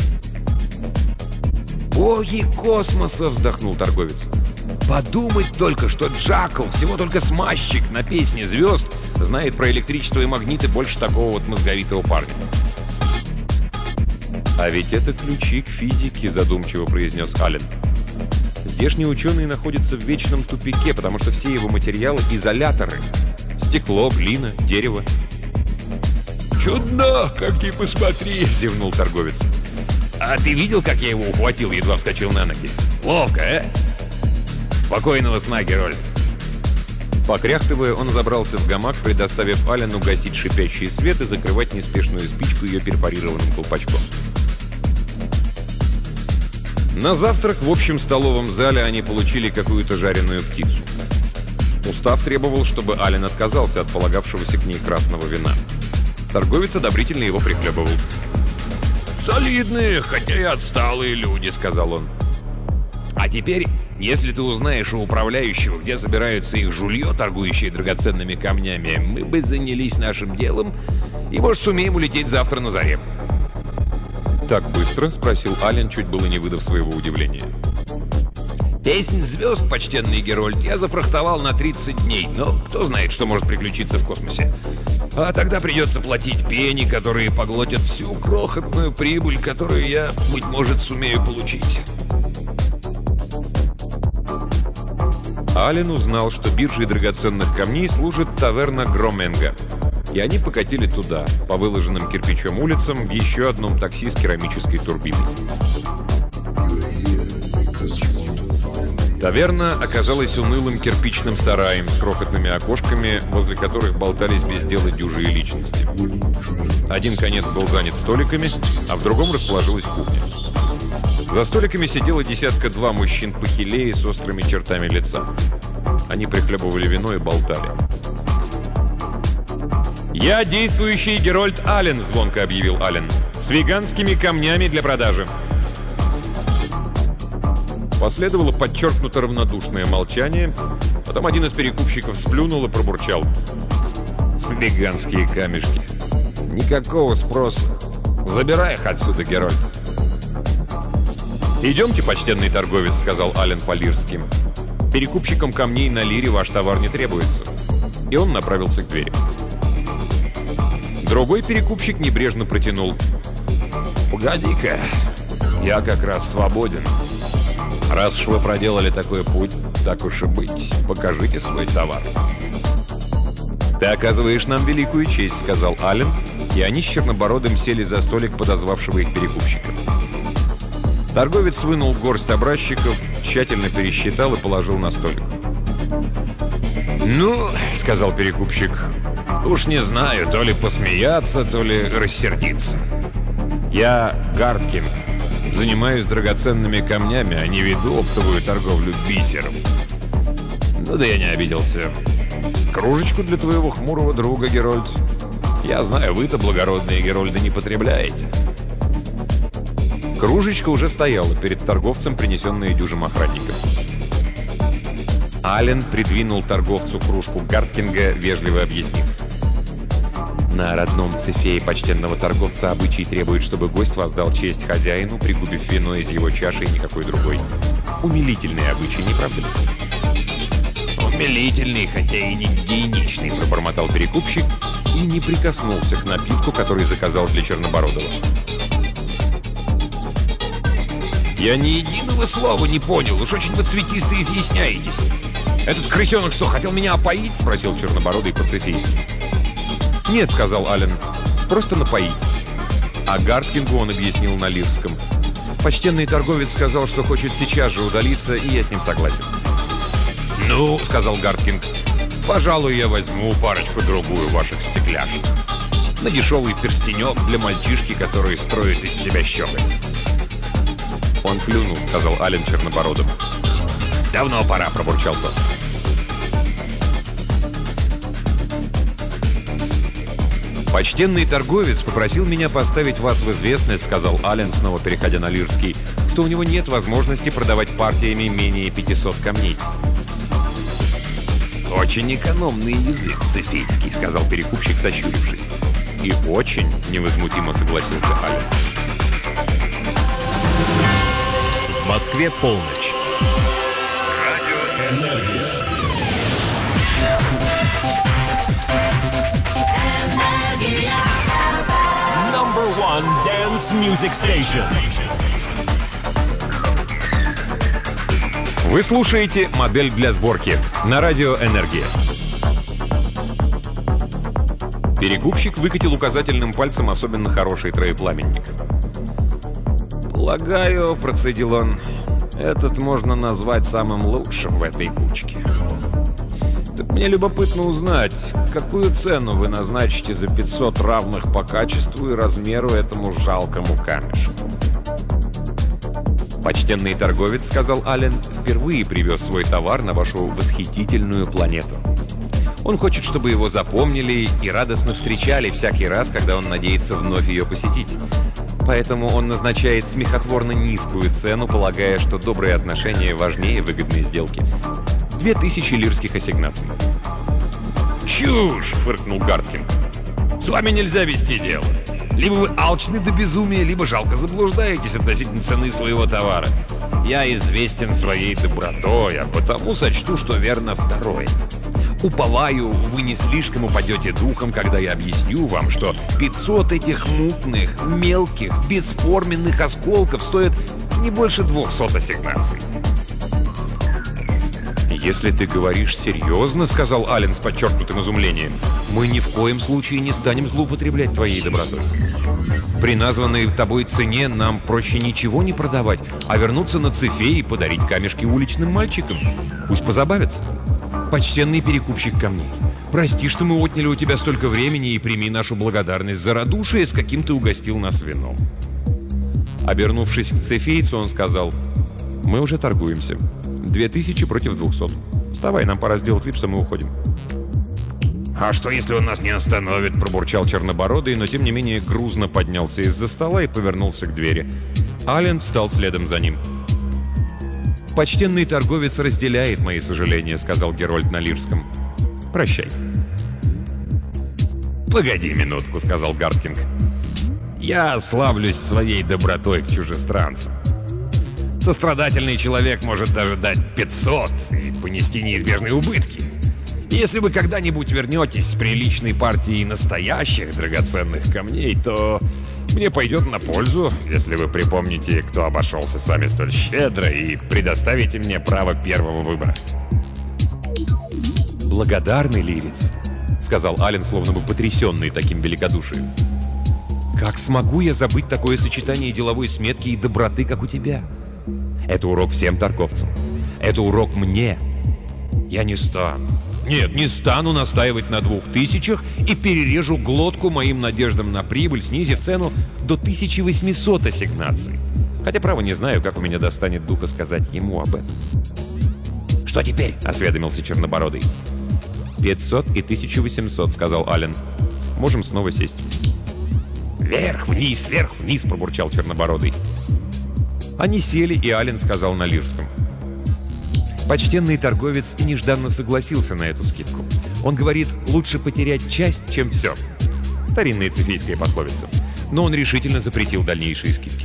«Боги космоса!» — вздохнул торговец. «Подумать только, что Джакл, всего только смазчик на песне звезд, знает про электричество и магниты больше такого вот мозговитого парня». «А ведь это ключи к физике», — задумчиво произнес Ален. «Здешний ученый находится в вечном тупике, потому что все его материалы — изоляторы. Стекло, глина, дерево». «Чудно, как ни посмотри!» — зевнул торговец. «А ты видел, как я его ухватил, едва вскочил на ноги? Ловко, э? Спокойного сна, Герольд!» Покряхтывая, он забрался в гамак, предоставив Алену гасить шипящий свет и закрывать неспешную спичку ее перфорированным колпачком. На завтрак в общем столовом зале они получили какую-то жареную птицу. Устав требовал, чтобы Ален отказался от полагавшегося к ней красного вина. Торговец одобрительно его прихлебывал. «Солидные, хотя и отсталые люди», — сказал он. «А теперь, если ты узнаешь у управляющего, где собираются их жулье, торгующие драгоценными камнями, мы бы занялись нашим делом и, может, сумеем улететь завтра на заре». «Так быстро?» — спросил Ален, чуть было не выдав своего удивления. «Песнь звезд, почтенный Герольд, я зафрахтовал на тридцать дней, но кто знает, что может приключиться в космосе. А тогда придется платить пени, которые поглотят всю крохотную прибыль, которую я, быть может, сумею получить». Ален узнал, что биржей драгоценных камней служит таверна Громенга. И они покатили туда, по выложенным кирпичом улицам, в еще одном такси с керамической турбиной. Таверна оказалась унылым кирпичным сараем с крохотными окошками, возле которых болтались без дела дюжие личности. Один конец был занят столиками, а в другом расположилась кухня. За столиками сидело десятка-два мужчин похилее с острыми чертами лица. Они прихлебывали вино и болтали. «Я действующий Герольд Аллен», — звонко объявил Аллен, «с веганскими камнями для продажи». Последовало подчеркнуто равнодушное молчание. Потом один из перекупщиков сплюнул и пробурчал: «Веганские камешки. Никакого спроса. Забирай их отсюда, Герольд». «Идемте, почтенный торговец», — сказал Аллен по-лирски. «Перекупщикам камней на лире ваш товар не требуется». И он направился к двери. Другой перекупщик небрежно протянул: «Погоди-ка, я как раз свободен. Раз уж вы проделали такой путь, так уж и быть, покажите свой товар». «Ты оказываешь нам великую честь», — сказал Аллен, и они с Чернобородым сели за столик подозвавшего их перекупщика. Торговец вынул горсть образчиков, тщательно пересчитал и положил на столик. «Ну, — сказал перекупщик, — уж не знаю, то ли посмеяться, то ли рассердиться. Я Гарткин, занимаюсь драгоценными камнями, а не веду оптовую торговлю бисером. Ну да я не обиделся. Кружечку для твоего хмурого друга, Герольд. Я знаю, вы-то, благородные Герольды, не потребляете». Кружечка уже стояла перед торговцем, принесенная дюжим охранником. Аллен придвинул торговцу кружку Гарткинга, вежливо объяснив: «На родном цефее почтенного торговца обычай требует, чтобы гость воздал честь хозяину, пригубив вино из его чаши и никакой другой. Умилительный обычай, не правда ли?» «Умилительный, хотя и не гигиеничный», — пробормотал перекупщик и не прикоснулся к напитку, который заказал для Чернобородова. «Я ни единого слова не понял, уж очень вы цветисто изъясняетесь. Этот крысенок что, хотел меня опоить?» — спросил Чернобородый по-цефейски. «Нет», — сказал Аллен, — «просто напоить». А Гарткингу он объяснил на лирском: «Почтенный торговец сказал, что хочет сейчас же удалиться, и я с ним согласен». «Ну, — сказал Гарткинг, — пожалуй, я возьму парочку-другую ваших стекляшек. На дешевый перстенек для мальчишки, который строит из себя щеголь». «Он плюнул», — сказал Аллен Чернобородом. «Давно пора», — пробурчал тот. «Почтенный торговец попросил меня поставить вас в известность», — сказал Аллен, снова переходя на лирский, «что у него нет возможности продавать партиями менее пятисот камней». «Очень экономный язык цефейский», — сказал перекупщик, сощурившись. «И очень», — невозмутимо согласился Аллен. В Москве полночь. Радио «Энергия». Number one dance music station. Вы слушаете «Модель для сборки» на радио «Энергия». Перекупщик выкатил указательным пальцем особенно хороший троепламенник. «Полагаю, — процедил он, — этот можно назвать самым лучшим в этой кучке. Так мне любопытно узнать, какую цену вы назначите за пятьсот равных по качеству и размеру этому жалкому камешку». «Почтенный торговец, — сказал Аллен, — впервые привез свой товар на вашу восхитительную планету. Он хочет, чтобы его запомнили и радостно встречали всякий раз, когда он надеется вновь ее посетить. Поэтому он назначает смехотворно низкую цену, полагая, что добрые отношения важнее выгодной сделки. Две тысячи лирских ассигнаций». «Чушь!» — фыркнул Гарткин. «С вами нельзя вести дело. Либо вы алчны до безумия, либо жалко заблуждаетесь относительно цены своего товара. Я известен своей добротой, а потому сочту, что верно второе. Уповаю, вы не слишком упадете духом, когда я объясню вам, что пятьсот этих мутных, мелких, бесформенных осколков стоят не больше двухсот ассигнаций». «Если ты говоришь серьезно, — сказал Аллен с подчеркнутым изумлением, — мы ни в коем случае не станем злоупотреблять твоей добротой. При названной тобой цене нам проще ничего не продавать, а вернуться на цефей и подарить камешки уличным мальчикам. Пусть позабавятся. Почтенный перекупщик камней, прости, что мы отняли у тебя столько времени, и прими нашу благодарность за радушие, с каким ты угостил нас вином». Обернувшись к цефейцу, он сказал: «Мы уже торгуемся. Две тысячи против двухсот». Вставай, нам пора сделать вид, что мы уходим. «А что, если он нас не остановит?» — пробурчал Чернобородый, но тем не менее грузно поднялся из-за стола и повернулся к двери. Ален встал следом за ним. «Почтенный торговец разделяет мои сожаления», — сказал Герольд на лирском. «Прощай». «Погоди минутку», — сказал Гарткинг. «Я славлюсь своей добротой к чужестранцам. Сострадательный человек может даже дать пятьсот и понести неизбежные убытки. Если вы когда-нибудь вернетесь с приличной партией настоящих драгоценных камней, то мне пойдет на пользу, если вы припомните, кто обошелся с вами столь щедро, и предоставите мне право первого выбора». «Благодарный лирец», — сказал Ален, словно бы потрясенный таким великодушием. «Как смогу я забыть такое сочетание деловой сметки и доброты, как у тебя? Это урок всем торговцам. Это урок мне. Я не стану. Нет, не стану настаивать на двух тысячах и перережу глотку моим надеждам на прибыль, снизив цену до тысячи восьмисот ассигнаций. Хотя, право, не знаю, как у меня достанет духа сказать ему об этом». «Что теперь?» — осведомился Чернобородый. «пятьсот и тысяча восемьсот», — сказал Ален. «Можем снова сесть». «Вверх-вниз, вверх-вниз», — пробурчал Чернобородый. Они сели, и Ален сказал на лирском. Почтенный торговец нежданно согласился на эту скидку. Он говорит, лучше потерять часть, чем все. Старинная цефейская пословица. Но он решительно запретил дальнейшие скидки.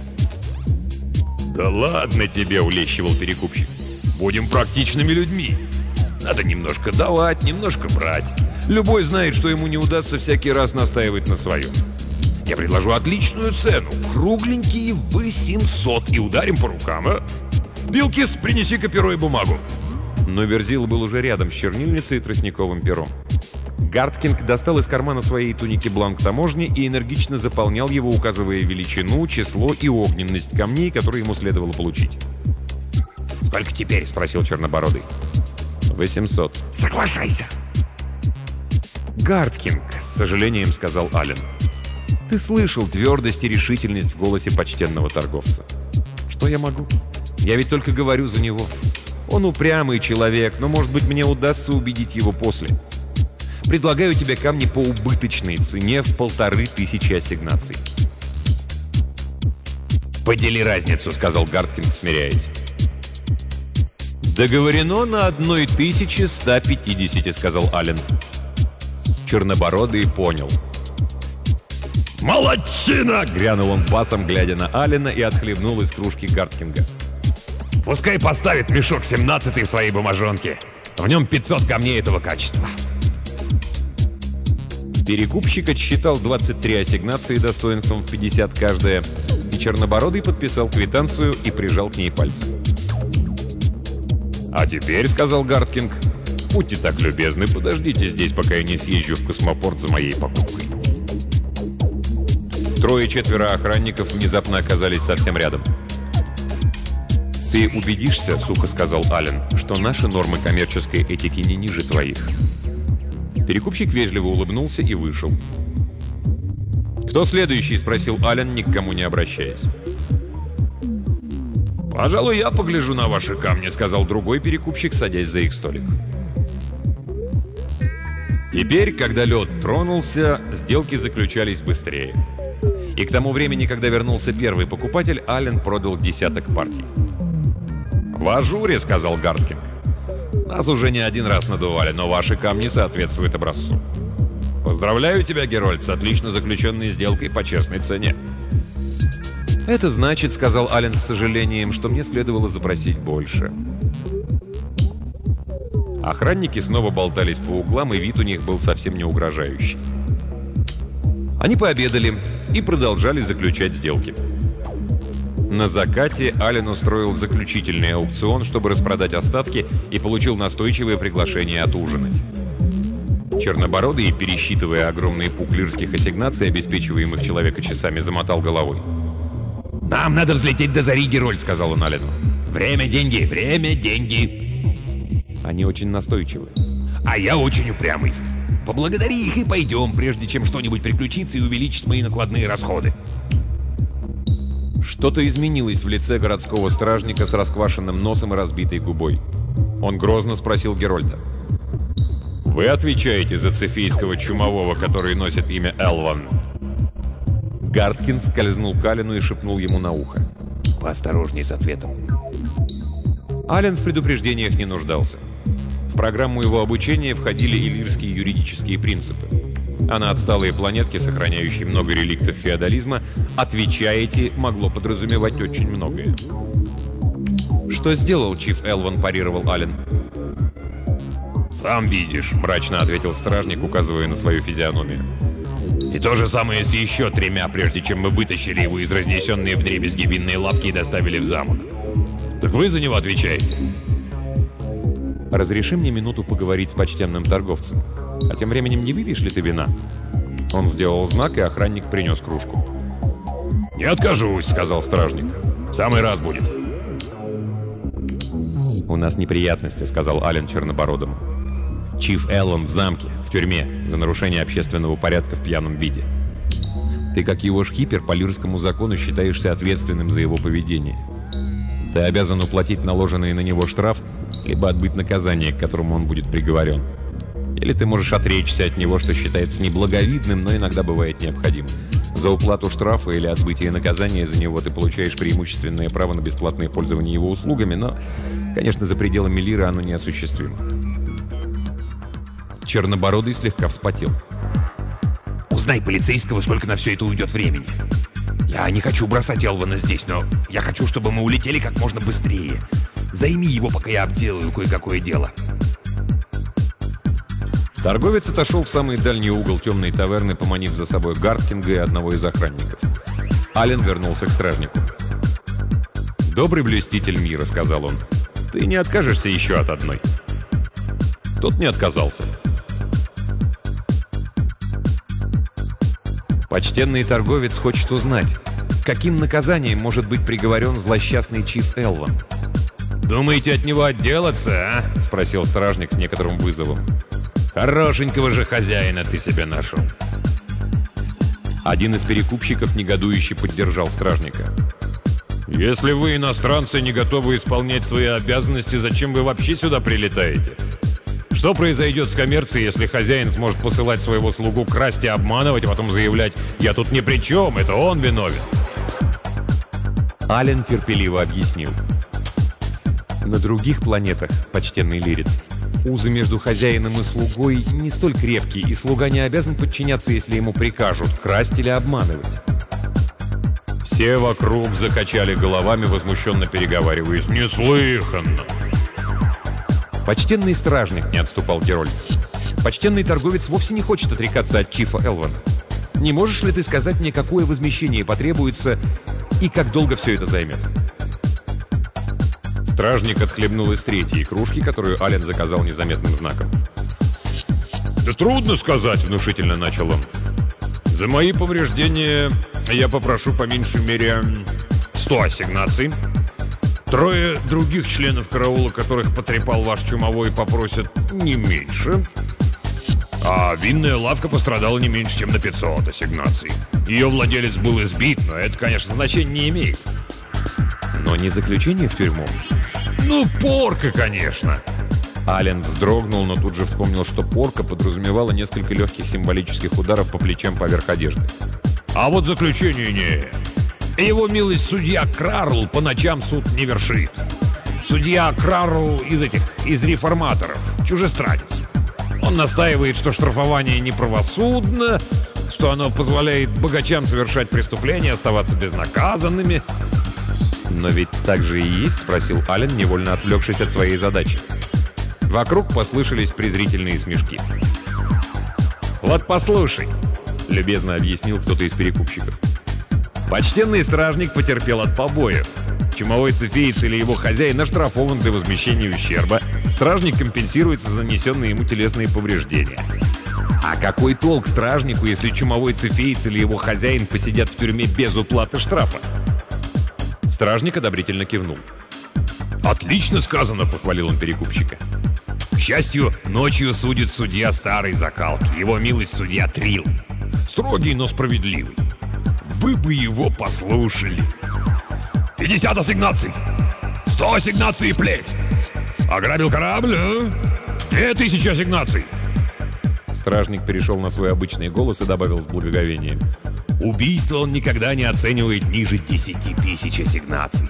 «Да ладно тебе», — улещивал перекупщик. «Будем практичными людьми. Надо немножко давать, немножко брать. Любой знает, что ему не удастся всякий раз настаивать на своем. Я предложу отличную цену, кругленькие восемьсот, и ударим по рукам, а? Билкис, принеси-ка перо и бумагу». Но Верзила был уже рядом с чернильницей и тростниковым пером. Гарткинг достал из кармана своей туники бланк таможни и энергично заполнял его, указывая величину, число и огненность камней, которые ему следовало получить. «Сколько теперь?» — спросил Чернобородый. «восемьсот». «Соглашайся». «Гарткинг», — с сожалением сказал Ален. «Ты слышал твердость и решительность в голосе почтенного торговца. Что я могу? Я ведь только говорю за него. Он упрямый человек, но, может быть, мне удастся убедить его после. Предлагаю тебе камни по убыточной цене в полторы тысячи ассигнаций». «Подели разницу», — сказал Гарткинг, смиряясь. «Договорено на одной тысяче ста пятидесяти», — сказал Ален. Чернобородый понял. «Молодчина!» — грянул он басом, глядя на Алена, и отхлебнул из кружки Гарткинга. «Пускай поставит мешок семнадцатый в своей бумажонке. В нем пятьсот камней этого качества». Перекупщик отсчитал двадцать три ассигнации достоинством в пятьдесят каждая, и Чернобородый подписал квитанцию и прижал к ней пальцы. «А теперь, — сказал Гарткинг, — будьте так любезны, подождите здесь, пока я не съезжу в космопорт за моей покупкой». Трое-четверо охранников внезапно оказались совсем рядом. «Ты убедишься, — сухо сказал Ален, — что наши нормы коммерческой этики не ниже твоих». Перекупщик вежливо улыбнулся и вышел. «Кто следующий?» — спросил Ален, ни к кому не обращаясь. «Пожалуй, я погляжу на ваши камни», — сказал другой перекупщик, садясь за их столик. Теперь, когда лед тронулся, сделки заключались быстрее. И к тому времени, когда вернулся первый покупатель, Ален продал десяток партий. «В ажуре», — сказал Гарткинг. «Нас уже не один раз надували, но ваши камни соответствуют образцу. Поздравляю тебя, Герольд, с отлично заключенной сделкой по честной цене». «Это значит, — сказал Ален с сожалением, — что мне следовало запросить больше». Охранники снова болтались по углам, и вид у них был совсем не угрожающий. Они пообедали и продолжали заключать сделки. На закате Ален устроил заключительный аукцион, чтобы распродать остатки, и получил настойчивое приглашение отужинать. Чернобородый, пересчитывая огромные пук лирских ассигнаций, обеспечиваемых человека часами, замотал головой. «Нам надо взлететь до зари, Герольд», — сказал он Алену. «Время — деньги, время — деньги». Они очень настойчивы. «А я очень упрямый. Поблагодари их и пойдем, прежде чем что-нибудь приключится и увеличит мои накладные расходы». Что-то изменилось в лице городского стражника с расквашенным носом и разбитой губой. Он грозно спросил Герольда. «Вы отвечаете за цефейского чумового, который носит имя Элван?» Гарткин скользнул к Алену и шепнул ему на ухо. «Поосторожней с ответом». Ален в предупреждениях не нуждался. В программу его обучения входили иллирские юридические принципы. А на отсталые планетки, сохраняющие много реликтов феодализма, «отвечаете» могло подразумевать очень многое. «Что сделал Чиф Элван?» – парировал Ален. «Сам видишь», – мрачно ответил стражник, указывая на свою физиономию. «И то же самое с еще тремя, прежде чем мы вытащили его из разнесенной вдребезги винной лавки и доставили в замок. Так вы за него отвечаете?» «Разреши мне минуту поговорить с почтенным торговцем. А тем временем не выпьешь ли ты вина?» Он сделал знак, и охранник принес кружку. «Не откажусь», — сказал стражник. «В самый раз будет». «У нас неприятности», — сказал Ален Чернобородому. «Чиф Элван в замке, в тюрьме, за нарушение общественного порядка в пьяном виде. Ты, как его шкипер, по лирскому закону считаешься ответственным за его поведение. Ты обязан уплатить наложенный на него штраф, либо отбыть наказание, к которому он будет приговорен. Или ты можешь отречься от него, что считается неблаговидным, но иногда бывает необходимым. За уплату штрафа или отбытие наказания за него ты получаешь преимущественное право на бесплатное пользование его услугами, но, конечно, за пределами лира оно неосуществимо». Чернобородый слегка вспотел. «Узнай полицейского, сколько на все это уйдет времени. Я не хочу бросать Элвана здесь, но я хочу, чтобы мы улетели как можно быстрее. Займи его, пока я обделаю кое-какое дело». Торговец отошел в самый дальний угол темной таверны, поманив за собой Гарткинга и одного из охранников. Ален вернулся к стражнику. «Добрый блюститель мира», — сказал он. «Ты не откажешься еще от одной?» Тот не отказался. Почтенный торговец хочет узнать, каким наказанием может быть приговорен злосчастный Чиф Элван. «Думаете от него отделаться, а?» — спросил стражник с некоторым вызовом. «Хорошенького же хозяина ты себе нашел». Один из перекупщиков негодующе поддержал стражника. «Если вы, иностранцы, не готовы исполнять свои обязанности, зачем вы вообще сюда прилетаете? Что произойдет с коммерцией, если хозяин сможет посылать своего слугу красть и обманывать, а потом заявлять: «Я тут ни при чем, это он виновен»?» Ален терпеливо объяснил. «На других планетах, почтенный лирец, узы между хозяином и слугой не столь крепкие, и слуга не обязан подчиняться, если ему прикажут красть или обманывать». Все вокруг закачали головами, возмущенно переговариваясь. «Неслыханно!» «Почтенный стражник», — не отступал Герольд. «Почтенный торговец вовсе не хочет отрекаться от Чифа Элвана. Не можешь ли ты сказать мне, какое возмещение потребуется и как долго все это займет?» Стражник отхлебнул из третьей кружки, которую Ален заказал незаметным знаком. «Да трудно сказать», — внушительно начал он. «За мои повреждения я попрошу по меньшей мере сто ассигнаций. Трое других членов караула, которых потрепал ваш чумовой, попросят не меньше. А винная лавка пострадала не меньше, чем на пятьсот ассигнаций. Ее владелец был избит, но это, конечно, значения не имеет». «Но не заключение в тюрьму?» «Ну, порка, конечно!» Ален вздрогнул, но тут же вспомнил, что порка подразумевала несколько легких символических ударов по плечам поверх одежды. «А вот заключение не. Его милость судья Крарл по ночам суд не вершит. Судья Крарл из этих, из реформаторов, чужестранец. Он настаивает, что штрафование неправосудно, что оно позволяет богачам совершать преступления, оставаться безнаказанными». «Но ведь так же и есть?» — спросил Ален, невольно отвлекшись от своей задачи. Вокруг послышались презрительные смешки. «Вот послушай», — любезно объяснил кто-то из перекупщиков. «Почтенный стражник потерпел от побоев. Чумовой цефеец или его хозяин оштрафован для возмещения ущерба. Стражник компенсируется за нанесенные ему телесные повреждения. А какой толк стражнику, если чумовой цефеец или его хозяин посидят в тюрьме без уплаты штрафа?» Стражник одобрительно кивнул. «Отлично сказано», — похвалил он перекупщика. «К счастью, ночью судит судья старой закалки, его милость судья Трил. Строгий, но справедливый. Вы бы его послушали. пятьдесят ассигнаций! сто ассигнаций и плеть! Ограбил корабль, а? Две тысячи ассигнаций. Стражник перешел на свой обычный голос и добавил с благоговением. Убийство он никогда не оценивает ниже десяти тысяч ассигнаций.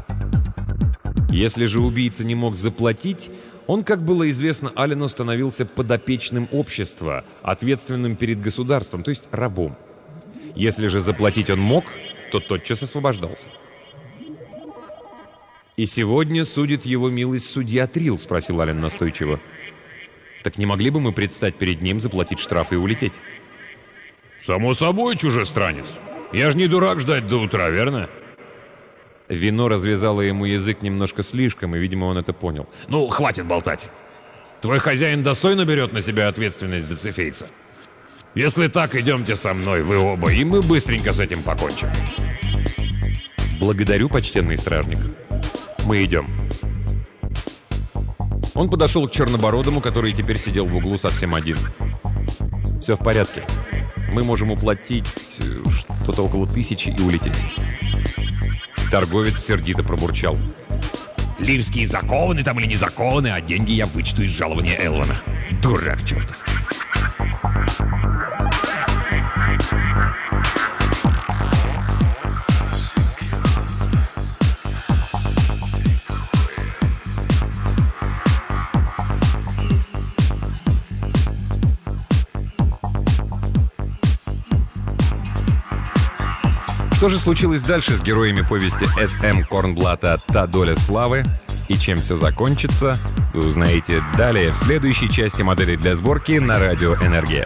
Если же убийца не мог заплатить, он, как было известно Аллену, становился подопечным общества, ответственным перед государством, то есть рабом. Если же заплатить он мог, то тотчас освобождался. «И сегодня судит его милость судья Трилл?» — спросил Аллен настойчиво. «Так не могли бы мы предстать перед ним, заплатить штраф и улететь?» «Само собой, чужестранец. Я же не дурак ждать до утра, верно?» Вино развязало ему язык немножко слишком, и, видимо, он это понял. «Ну, хватит болтать. Твой хозяин достойно берет на себя ответственность за цефейца? Если так, идемте со мной, вы оба, и мы быстренько с этим покончим». «Благодарю, почтенный стражник. Мы идем». Он подошел к Чернобородому, который теперь сидел в углу совсем один. «Все в порядке. Мы можем уплатить что-то около тысячи и улететь». Торговец сердито пробурчал. «Ливские закованы там или не закованы, а деньги я вычту из жалования Элвана. Дурак чертов!» Что же случилось дальше с героями повести С М Корнблата «Та доля славы» и чем все закончится, вы узнаете далее в следующей части «Модели для сборки» на радио «Энергия».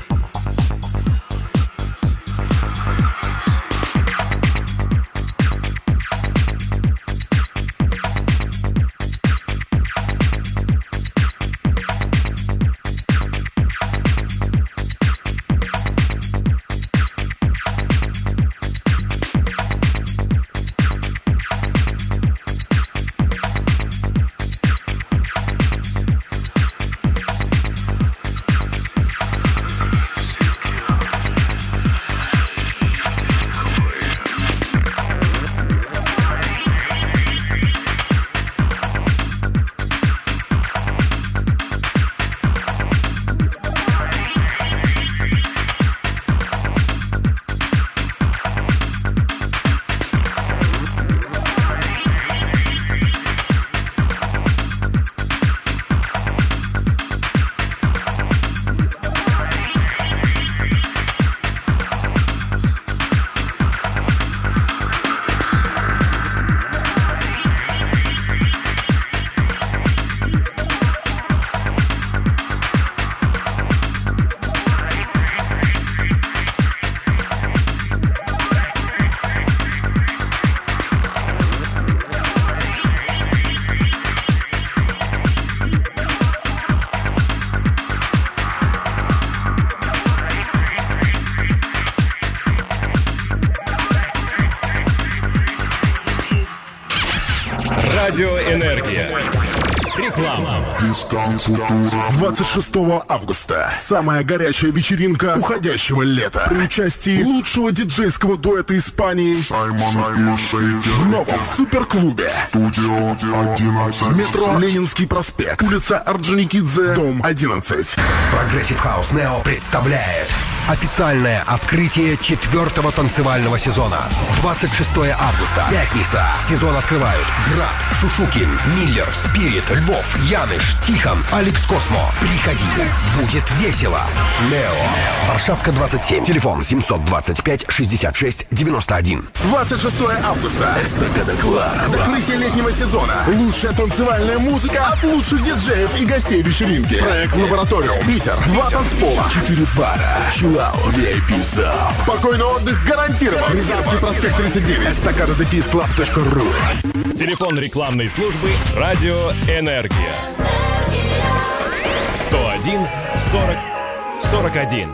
Радиоэнергия. Реклама. двадцать шестого августа. Самая горячая вечеринка уходящего лета. При участии лучшего диджейского дуэта Испании в новом суперклубе. Метро Ленинский проспект. Улица Орджоникидзе, дом одиннадцать. Прогрессив Хаус Нео представляет официальное открытие четвертого танцевального сезона. двадцать шестого августа. Пятница. Сезон открывают Град, Шушукин, Миллер, Спирит, Львов, Яныш, Тихон, Алекс Космо. Приходи. Будет весело. Нео. Варшавка, двадцать семь. Телефон семьсот двадцать пять шестьдесят шесть девяносто один. двадцать шестого августа. Закрытие летнего сезона. Лучшая танцевальная музыка от лучших диджеев и гостей вечеринки. Проект «Лабораториум». Питер. Два танцпола. Четыре бара. Чиллаут. ви ай пи зал. Спокойный отдых гарантирован. Рязанский проспект тридцать девять. эстакада дефис клаб точка ру. Телефон рекламной службы «Радио Энергия». сто один сорок сорок один.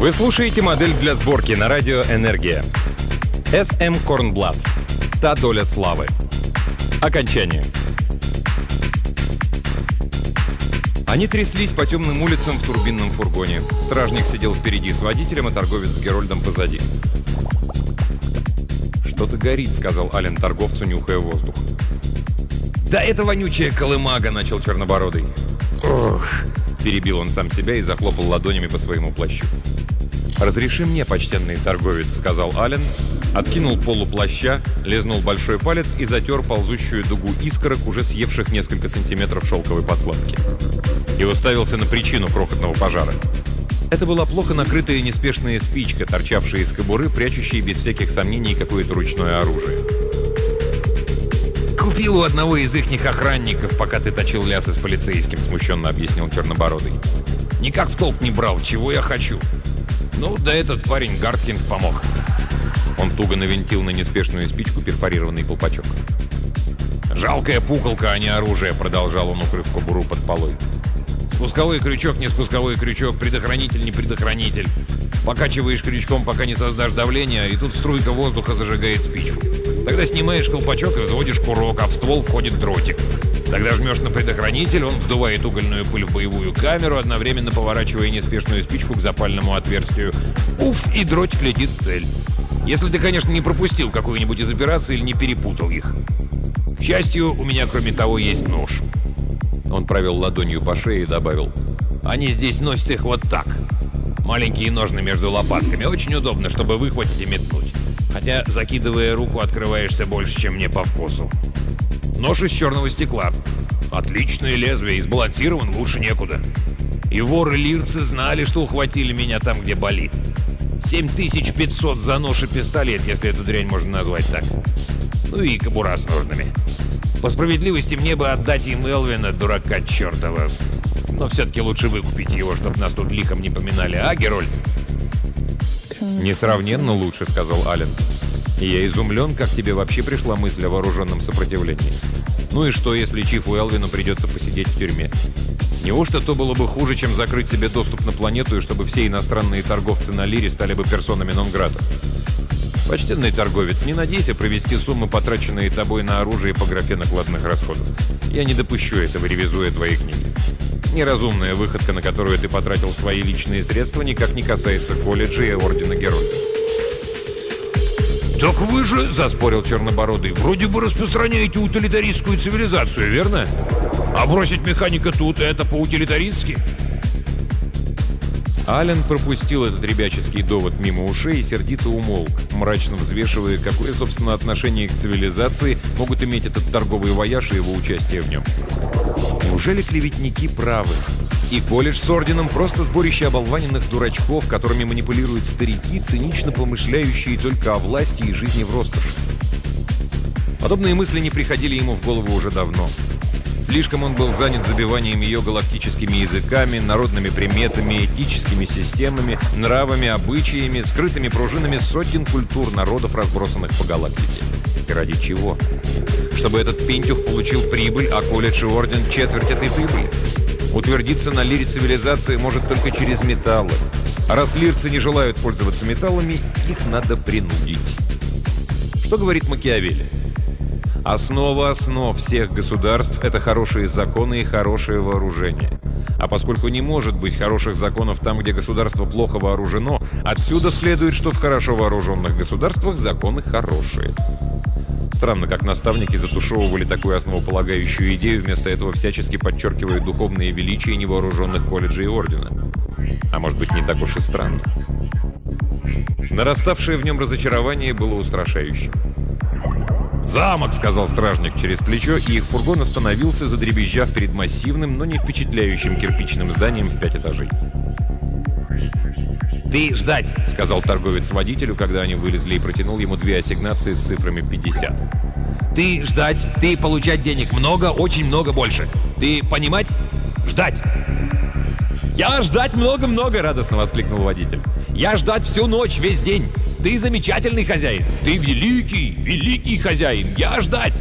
Вы слушаете модель для сборки на радио «Энергия». эс эм Корнблат. Та доля славы. Окончание. Они тряслись по темным улицам в турбинном фургоне. Стражник сидел впереди с водителем, а торговец с Герольдом позади. «Что-то горит», — сказал Ален торговцу, нюхая воздух. «Да это вонючая колымага», — начал Чернобородый. «Ох!» — перебил он сам себя и захлопал ладонями по своему плащу. «Разреши мне, почтенный торговец», — сказал Ален, откинул полу плаща, лизнул большой палец и затер ползущую дугу искорок, уже съевших несколько сантиметров шелковой подкладки. И уставился на причину крохотного пожара. Это была плохо накрытая неспешная спичка, торчавшая из кобуры, прячущая без всяких сомнений какое-то ручное оружие. «Купил у одного из ихних охранников, пока ты точил лясы с полицейским», — смущенно объяснил Чернобородый. «Никак в толк не брал, чего я хочу. Ну, да этот парень Гарткинг помог». Он туго навинтил на неспешную спичку перфорированный колпачок. «Жалкая пуколка, а не оружие», — продолжал он, укрыв кобуру под полой. «Спусковой крючок, не спусковой крючок, предохранитель, не предохранитель. Покачиваешь крючком, пока не создашь давление, и тут струйка воздуха зажигает спичку. Тогда снимаешь колпачок и взводишь курок, а в ствол входит дротик. Тогда жмешь на предохранитель, он вдувает угольную пыль в боевую камеру, одновременно поворачивая неспешную спичку к запальному отверстию. Уф, и дротик летит в цель. Если ты, конечно, не пропустил какую-нибудь из операций или не перепутал их. К счастью, у меня, кроме того, есть нож». Он провел ладонью по шее и добавил: «Они здесь носят их вот так. Маленькие ножны между лопатками. Очень удобно, чтобы выхватить и метнуть. Хотя, закидывая руку, открываешься больше, чем мне по вкусу. Нож из черного стекла. Отличное лезвие, и сбалансирован лучше некуда. И воры-лирцы знали, что ухватили меня там, где болит. семь тысяч пятьсот за нож и пистолет, если эту дрянь можно назвать так. Ну и кобура с ножными. По справедливости мне бы отдать им Элвина, дурака чертова. Но все-таки лучше выкупить его, чтобы нас тут лихом не поминали, а, Герольд?» «Несравненно лучше», — сказал Ален. «И я изумлен, как тебе вообще пришла мысль о вооруженном сопротивлении. Ну и что, если Чифу Элвину придется посидеть в тюрьме? Неужто то было бы хуже, чем закрыть себе доступ на планету, и чтобы все иностранные торговцы на Лире стали бы персонами нон-грата? Почтенный торговец, не надейся провести суммы, потраченные тобой на оружие по графе накладных расходов. Я не допущу этого, ревизуя твои книги. Неразумная выходка, на которую ты потратил свои личные средства, никак не касается колледжа и Ордена Герольда». «Так вы же, — заспорил Чернобородый, — вроде бы распространяете утилитаристскую цивилизацию, верно? А бросить механика тут — это по-утилитаристски?» Ален пропустил этот ребяческий довод мимо ушей и сердито умолк, мрачно взвешивая, какое, собственно, отношение к цивилизации могут иметь этот торговый вояж и его участие в нем. Неужели клеветники правы? И колледж с орденом — просто сборище оболваненных дурачков, которыми манипулируют старики, цинично помышляющие только о власти и жизни в роскоши. Подобные мысли не приходили ему в голову уже давно. Слишком он был занят забиванием ее галактическими языками, народными приметами, этическими системами, нравами, обычаями, скрытыми пружинами сотен культур народов, разбросанных по галактике. И ради чего? Чтобы этот пентюх получил прибыль, а колледж и орден — четверть этой прибыли. Утвердиться на Лире цивилизации может только через металлы. А раз лирцы не желают пользоваться металлами, их надо принудить. Что говорит Макиавелли? Основа основ всех государств — это хорошие законы и хорошее вооружение. А поскольку не может быть хороших законов там, где государство плохо вооружено, отсюда следует, что в хорошо вооруженных государствах законы хорошие. Странно, как наставники затушевывали такую основополагающую идею, вместо этого всячески подчеркивая духовное величие невооруженных колледжей и ордена. А может быть, не так уж и странно. Нараставшее в нем разочарование было устрашающим. «Замок!» — сказал стражник через плечо, и их фургон остановился, задребезжав перед массивным, но не впечатляющим кирпичным зданием в пять этажей. «Ты ждать!» — сказал торговец водителю, когда они вылезли, и протянул ему две ассигнации с цифрами пятьдесят. «Ты ждать! Ты получать денег много, очень много больше! Ты понимать? Ждать!» «Я ждать много-много!» — радостно воскликнул водитель. «Я ждать всю ночь, весь день! Ты замечательный хозяин! Ты великий, великий хозяин! Я ждать!»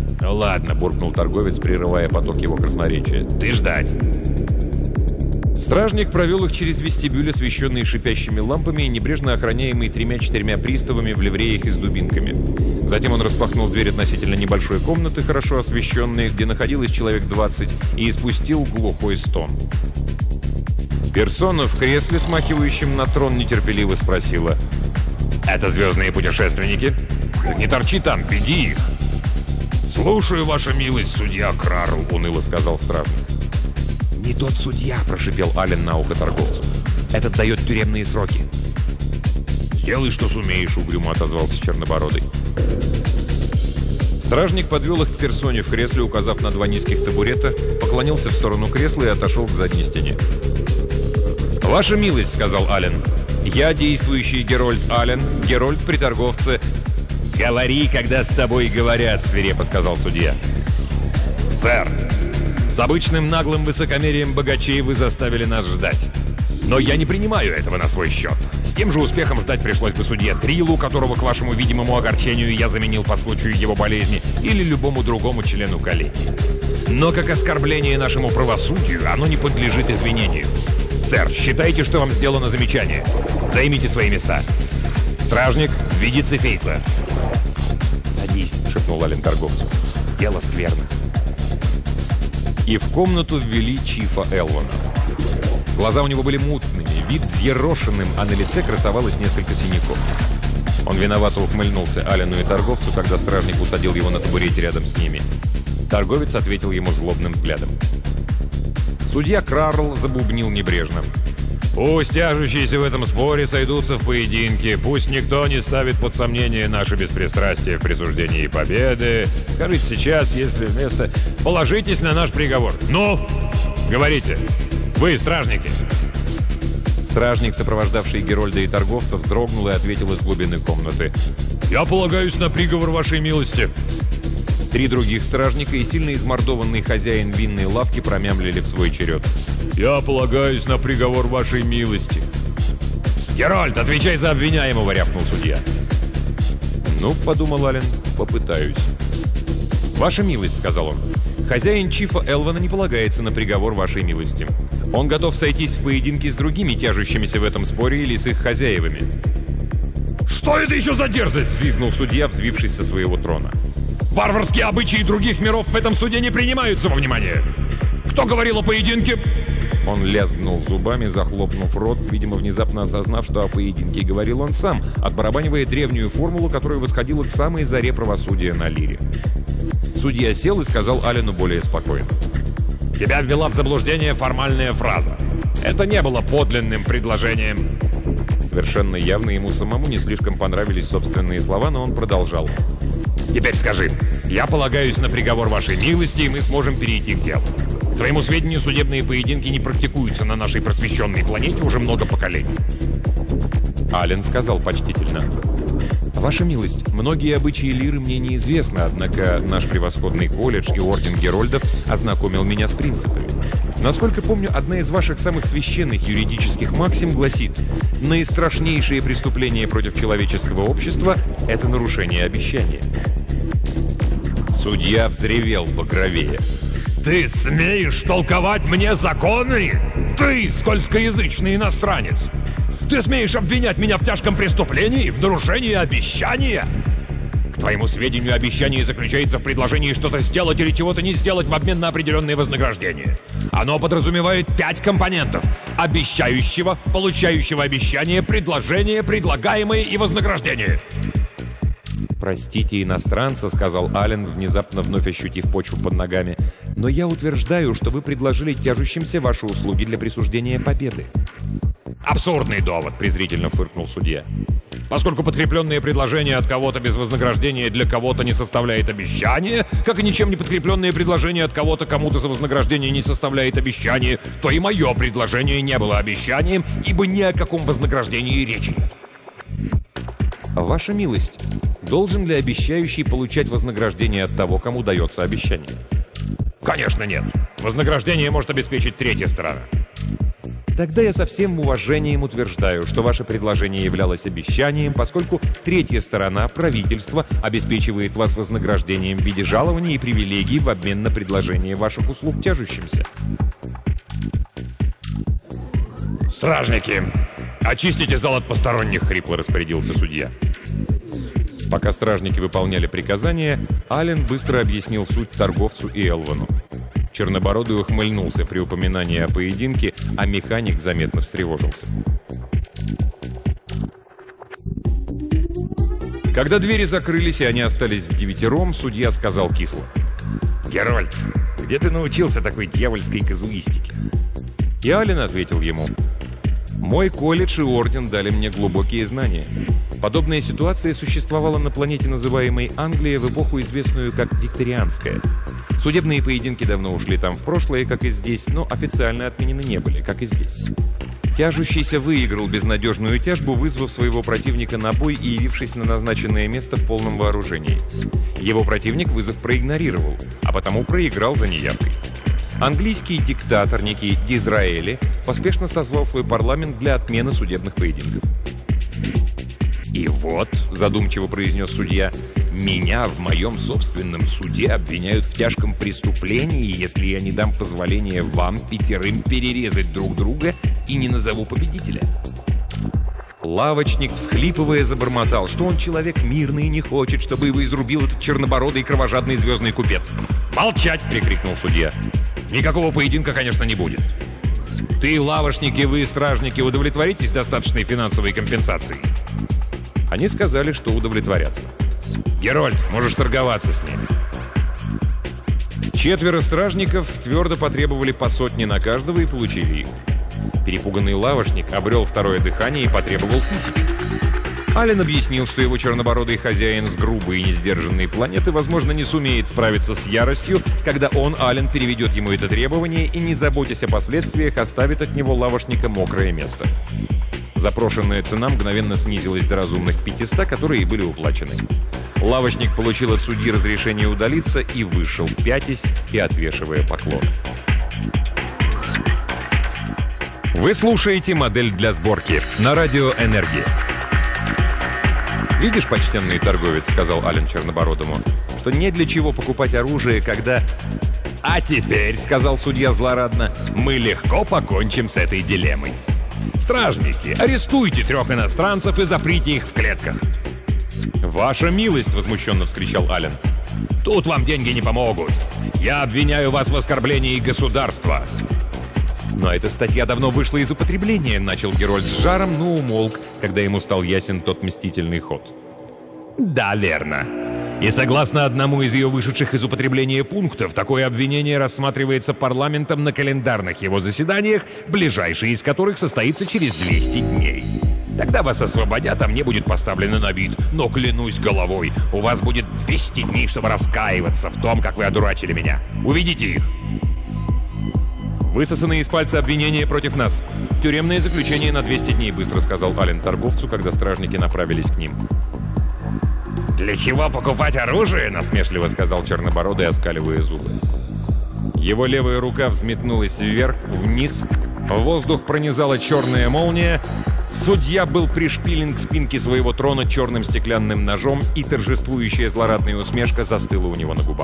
«Ладно», — буркнул торговец, прерывая поток его красноречия. «Ты ждать!» Стражник провел их через вестибюль, освещенный шипящими лампами и небрежно охраняемый тремя-четырьмя приставами в ливреях и с дубинками. Затем он распахнул дверь относительно небольшой комнаты, хорошо освещенной, где находилось человек двадцать, и испустил глухой стон. Персона в кресле, смахивающем на трон, нетерпеливо спросила: «Это звездные путешественники? Так не торчи там, веди их!» «Слушаю, ваша милость, судья Крарл», — уныло сказал стражник. «Не тот судья», — прошипел Ален на ухо торговцу. «Этот дает тюремные сроки». «Сделай, что сумеешь», — угрюмо отозвался Чернобородый. Стражник подвел их к персоне в кресле, указав на два низких табурета, поклонился в сторону кресла и отошел к задней стене. «Ваша милость», — сказал Ален, — «я действующий Герольд Ален, Герольд при торговце». «Говори, когда с тобой говорят», — свирепо сказал судья. «Сэр, с обычным наглым высокомерием богачей вы заставили нас ждать. Но я не принимаю этого на свой счет. С тем же успехом ждать пришлось бы судье Трилу, которого, к вашему видимому огорчению, я заменил по случаю его болезни, или любому другому члену коллегии. Но как оскорбление нашему правосудию, оно не подлежит извинению. Сэр, считайте, что вам сделано замечание. Займите свои места. Стражник, введи цефейца». «Садись», — шепнул Ален торговцу. «Дело скверно». И в комнату ввели Чифа Элвана. Глаза у него были мутными, вид взъерошенным, а на лице красовалось несколько синяков. Он виновато ухмыльнулся Алену и торговцу, когда стражник усадил его на табурете рядом с ними. Торговец ответил ему злобным взглядом. Судья Крарл забубнил небрежно: «Пусть тяжущиеся в этом споре сойдутся в поединке, пусть никто не ставит под сомнение наше беспристрастие в присуждении победы. Скажите сейчас, если вместо... Положитесь на наш приговор. Ну, говорите, вы стражники». Стражник, сопровождавший Герольда и торговца, вздрогнул и ответил из глубины комнаты: «Я полагаюсь на приговор вашей милости». Три других стражника и сильно измордованный хозяин винной лавки промямлили в свой черед: «Я полагаюсь на приговор вашей милости». «Герольд, отвечай за обвиняемого!» — рявкнул судья. «Ну, — подумал Ален, — попытаюсь». «Ваша милость, — сказал он, — хозяин Чифа Элвана не полагается на приговор вашей милости. Он готов сойтись в поединке с другими тяжущимися в этом споре или с их хозяевами». «Что это еще за дерзость?» — взвизгнул судья, взвившись со своего трона. «Варварские обычаи других миров в этом суде не принимаются во внимание! Кто говорил о поединке?» Он лязгнул зубами, захлопнув рот, видимо, внезапно осознав, что о поединке говорил он сам, отбарабанивая древнюю формулу, которая восходила к самой заре правосудия на Лире. Судья сел и сказал Алену более спокойно: «Тебя ввела в заблуждение формальная фраза. Это не было подлинным предложением». Совершенно явно ему самому не слишком понравились собственные слова, но он продолжал: «Теперь скажи, я полагаюсь на приговор вашей милости, и мы сможем перейти к делу. К твоему сведению, судебные поединки не практикуются на нашей просвещенной планете уже много поколений». Ален сказал почтительно: «Ваша милость, многие обычаи Лиры мне неизвестны, однако наш превосходный колледж и орден Герольдов ознакомил меня с принципами. Насколько помню, одна из ваших самых священных юридических максим гласит: наистрашнейшее преступление против человеческого общества – это нарушение обещания». Судья взревел багровее: «Ты смеешь толковать мне законы? Ты, скользкоязычный иностранец! Ты смеешь обвинять меня в тяжком преступлении, в нарушении обещания? К твоему сведению, обещание заключается в предложении что-то сделать или чего-то не сделать в обмен на определенное вознаграждение. Оно подразумевает пять компонентов: обещающего, получающего обещание, предложение, предлагаемое и вознаграждение». «Простите иностранца, — сказал Ален, внезапно вновь ощутив почву под ногами, — но я утверждаю, что вы предложили тяжущимся ваши услуги для присуждения победы». «Абсурдный довод!» — презрительно фыркнул судья. «Поскольку подкрепленное предложение от кого-то без вознаграждения для кого-то не составляет обещание, как и ничем не подкрепленное предложение от кого-то кому-то за вознаграждение не составляет обещание, то и мое предложение не было обещанием, ибо ни о каком вознаграждении речи нет». «Ваша милость, должен ли обещающий получать вознаграждение от того, кому дается обещание?» «Конечно нет. Вознаграждение может обеспечить третья сторона». «Тогда я со всем уважением утверждаю, что ваше предложение являлось обещанием, поскольку третья сторона, правительство, обеспечивает вас вознаграждением в виде жалований и привилегий в обмен на предложение ваших услуг тяжущимся». «Стражники, очистите зал от посторонних!» — хрипло распорядился судья. Пока стражники выполняли приказания, Аллен быстро объяснил суть торговцу и Элвану. Чернобородый ухмыльнулся при упоминании о поединке, а механик заметно встревожился. Когда двери закрылись и они остались вдевятером, судья сказал кисло: «Герольд, где ты научился такой дьявольской казуистике?» И Аллен ответил ему: «Мой колледж и орден дали мне глубокие знания. Подобная ситуация существовала на планете, называемой Англия, в эпоху, известную как Викторианская. Судебные поединки давно ушли там в прошлое, как и здесь, но официально отменены не были, как и здесь. Тяжущийся выиграл безнадежную тяжбу, вызвав своего противника на бой и явившись на назначенное место в полном вооружении. Его противник вызов проигнорировал, а потому проиграл за неявкой. Английский диктатор некий Дизраэли поспешно созвал свой парламент для отмены судебных поединков. «И вот», — задумчиво произнес судья, — «меня в моем собственном суде обвиняют в тяжком преступлении, если я не дам позволения вам пятерым перерезать друг друга и не назову победителя». Лавочник, всхлипывая, забормотал, что он человек мирный и не хочет, чтобы его изрубил этот чернобородый кровожадный звездный купец. «Молчать!» — прикрикнул судья. «Никакого поединка, конечно, не будет. Ты, лавочник, и вы, стражники, удовлетворитесь достаточной финансовой компенсацией?» Они сказали, что удовлетворятся. «Герольд, можешь торговаться с ними». Четверо стражников твердо потребовали по сотне на каждого и получили их. Перепуганный лавочник обрел второе дыхание и потребовал тысячу. Аллен объяснил, что его чернобородый хозяин с грубой и несдержанной планеты, возможно, не сумеет справиться с яростью, когда он, Аллен, переведет ему это требование и, не заботясь о последствиях, оставит от него лавочника мокрое место. Запрошенная цена мгновенно снизилась до разумных пятисот, которые и были уплачены. Лавочник получил от судьи разрешение удалиться и вышел, пятясь и отвешивая поклон. Вы слушаете «Модель для сборки» на радио «Энергия». «Видишь, почтенный торговец, — сказал Аллен Чернобородому, — что не для чего покупать оружие, когда...» «А теперь, — сказал судья злорадно, — мы легко покончим с этой дилеммой. Стражники, арестуйте трех иностранцев и заприте их в клетках». «Ваша милость! — возмущенно вскричал Аллен. «Тут вам деньги не помогут. Я обвиняю вас в оскорблении государства». «Но эта статья давно вышла из употребления», — начал Герольд с жаром, но умолк, когда ему стал ясен тот мстительный ход. «Да, верно. И согласно одному из ее вышедших из употребления пунктов, такое обвинение рассматривается парламентом на календарных его заседаниях, ближайшее из которых состоится через двести дней. Тогда вас освободят, а мне будет поставлено на вид. Но клянусь головой, у вас будет двести дней, чтобы раскаиваться в том, как вы одурачили меня. Уведите их». «Высосаны из пальца обвинения против нас. Тюремное заключение на двести дней», — быстро сказал Аллен торговцу, когда стражники направились к ним. «Для чего покупать оружие?» — насмешливо сказал Чернобородый, оскаливая зубы. Его левая рука взметнулась вверх, вниз, в воздух пронизала черная молния. Судья был пришпилен к спинке своего трона черным стеклянным ножом, и торжествующая злорадная усмешка застыла у него на губах.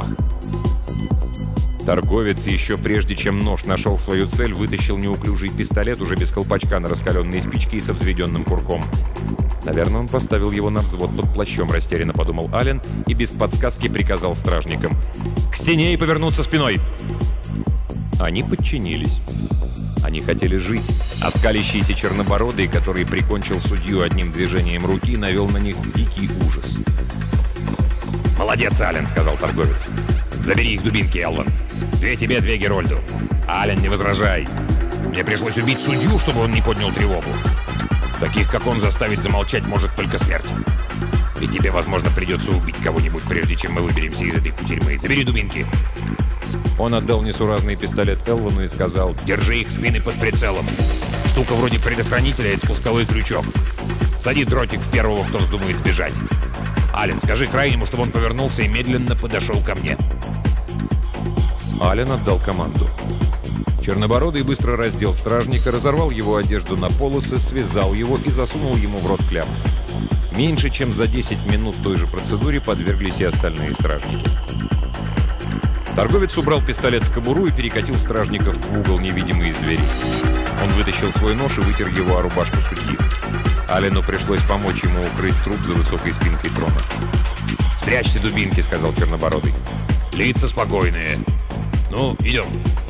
Торговец, еще прежде чем нож нашел свою цель, вытащил неуклюжий пистолет, уже без колпачка, на раскаленной спичке и со взведенным курком. Наверное, он поставил его на взвод под плащом, растерянно подумал Аллен и без подсказки приказал стражникам: «К стене и повернуться спиной!» Они подчинились. Они хотели жить, а скалящийся чернобородый, который прикончил судью одним движением руки, навел на них дикий ужас. «Молодец, Аллен!» — сказал торговец. «Забери их дубинки, Эллен. Две тебе, две Герольду. Аллен, не возражай. Мне пришлось убить судью, чтобы он не поднял тревогу. Таких, как он, заставить замолчать может только смерть. И тебе, возможно, придется убить кого-нибудь, прежде чем мы выберемся из этой тюрьмы. Забери дубинки». Он отдал несуразный пистолет Элвану и сказал: «Держи их спины под прицелом. Штука вроде предохранителя — это спусковой крючок. Сади дротик в первого, кто вздумает сбежать. Аллен, скажи крайнему, чтобы он повернулся и медленно подошел ко мне». Аллен отдал команду. Чернобородый быстро раздел стражника, разорвал его одежду на полосы, связал его и засунул ему в рот кляп. Меньше чем за десять минут той же процедуре подверглись и остальные стражники. Торговец убрал пистолет в кобуру и перекатил стражников в угол, невидимый из двери. Он вытащил свой нож и вытер его о рубашку судьи. Алену пришлось помочь ему укрыть труп за высокой спинкой трона. «Спрячьте дубинки», — сказал Чернобородый. «Лица спокойные. Ну, идем».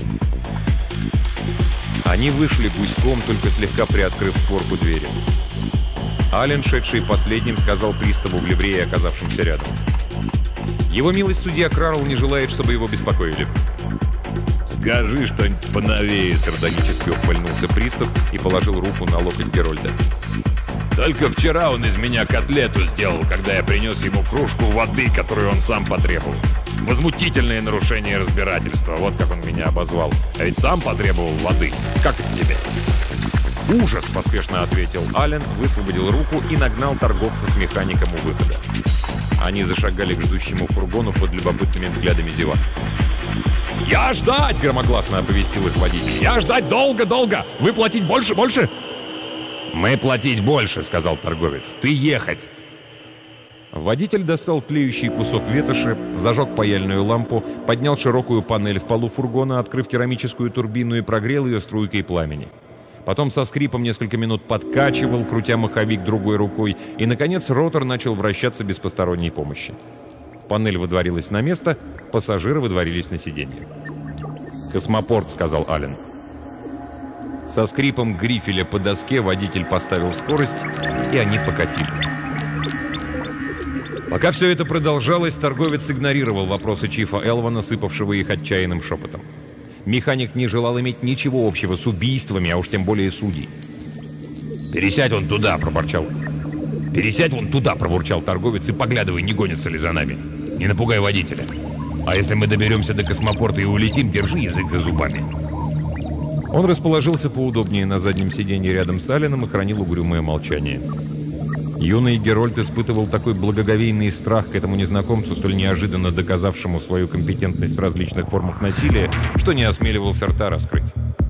Они вышли гуськом, только слегка приоткрыв створку двери. Ален, шедший последним, сказал приставу в ливрее, оказавшимся рядом: «Его милость судья Крарл не желает, чтобы его беспокоили». «Скажи что-нибудь поновее», — сардонически ухмыльнулся пристав и положил руку на локоть Герольда. «Только вчера он из меня котлету сделал, когда я принес ему кружку воды, которую он сам потребовал. Возмутительное нарушение разбирательства, вот как он меня обозвал. А ведь сам потребовал воды. Как это тебе?» «Ужас!» — поспешно ответил Ален, высвободил руку и нагнал торговца с механиком у выхода. Они зашагали к ждущему фургону под любопытными взглядами зевак. «Я ждать!» — громогласно оповестил их водитель. «Я ждать долго-долго! Вы платить больше, больше?» «Мы платить больше!» — сказал торговец. «Ты ехать!» Водитель достал тлеющий кусок ветоши, зажег паяльную лампу, поднял широкую панель в полу фургона, открыв керамическую турбину, и прогрел ее струйкой пламени. Потом со скрипом несколько минут подкачивал, крутя маховик другой рукой, и, наконец, ротор начал вращаться без посторонней помощи. Панель выдворилась на место, пассажиры выдворились на сиденье. «Космопорт», — сказал Ален. Со скрипом грифеля по доске водитель поставил скорость, и они покатили. Пока все это продолжалось, торговец игнорировал вопросы Чифа Элвана, сыпавшего их отчаянным шепотом. Механик не желал иметь ничего общего с убийствами, а уж тем более судей. «Пересядь вон туда!» — пробурчал. «Пересядь вон туда!» — пробурчал торговец, и поглядывай, не гонятся ли за нами. «Не напугай водителя. А если мы доберемся до космопорта и улетим, держи язык за зубами». Он расположился поудобнее на заднем сиденье рядом с Аленом и хранил угрюмое молчание. Юный Герольд испытывал такой благоговейный страх к этому незнакомцу, столь неожиданно доказавшему свою компетентность в различных формах насилия, что не осмеливался рта раскрыть.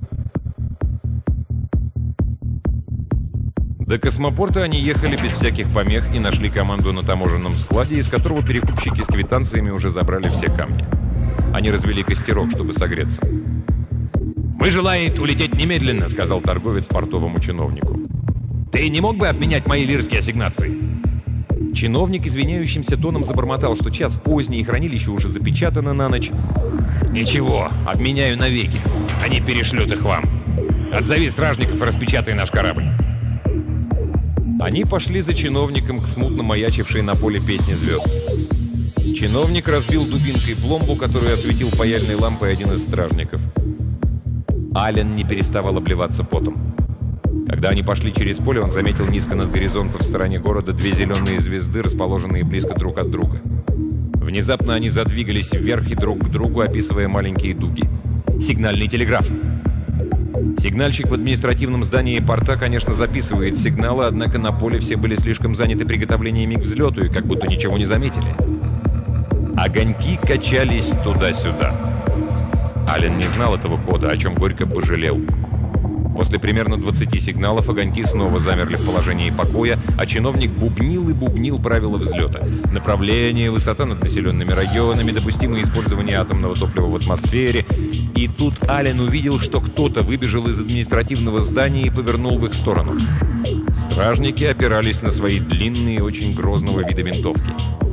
До космопорта они ехали без всяких помех и нашли команду на таможенном складе, из которого перекупщики с квитанциями уже забрали все камни. Они развели костерок, чтобы согреться. «Мы желаем улететь немедленно», — сказал торговец портовому чиновнику. «Ты не мог бы обменять мои лирские ассигнации?» Чиновник извиняющимся тоном забормотал, что час поздний и хранилище уже запечатано на ночь. «Ничего, обменяю навеки. Они перешлют их вам. Отзови стражников и распечатай наш корабль». Они пошли за чиновником к смутно маячившей на поле песне звезд. Чиновник разбил дубинкой пломбу, которую осветил паяльной лампой один из стражников. Ален не переставал обливаться потом. Когда они пошли через поле, он заметил низко над горизонтом в стороне города две зеленые звезды, расположенные близко друг от друга. Внезапно они задвигались вверх и друг к другу, описывая маленькие дуги. Сигнальный телеграф. Сигнальщик в административном здании порта, конечно, записывает сигналы, однако на поле все были слишком заняты приготовлениями к взлету и как будто ничего не заметили. Огоньки качались туда-сюда. Ален не знал этого кода, о чем горько пожалел. После примерно двадцати сигналов огоньки снова замерли в положении покоя, а чиновник бубнил и бубнил правила взлета. Направление, высота над населенными районами, допустимое использование атомного топлива в атмосфере. И тут Ален увидел, что кто-то выбежал из административного здания и повернул в их сторону. Стражники опирались на свои длинные, очень грозного вида винтовки.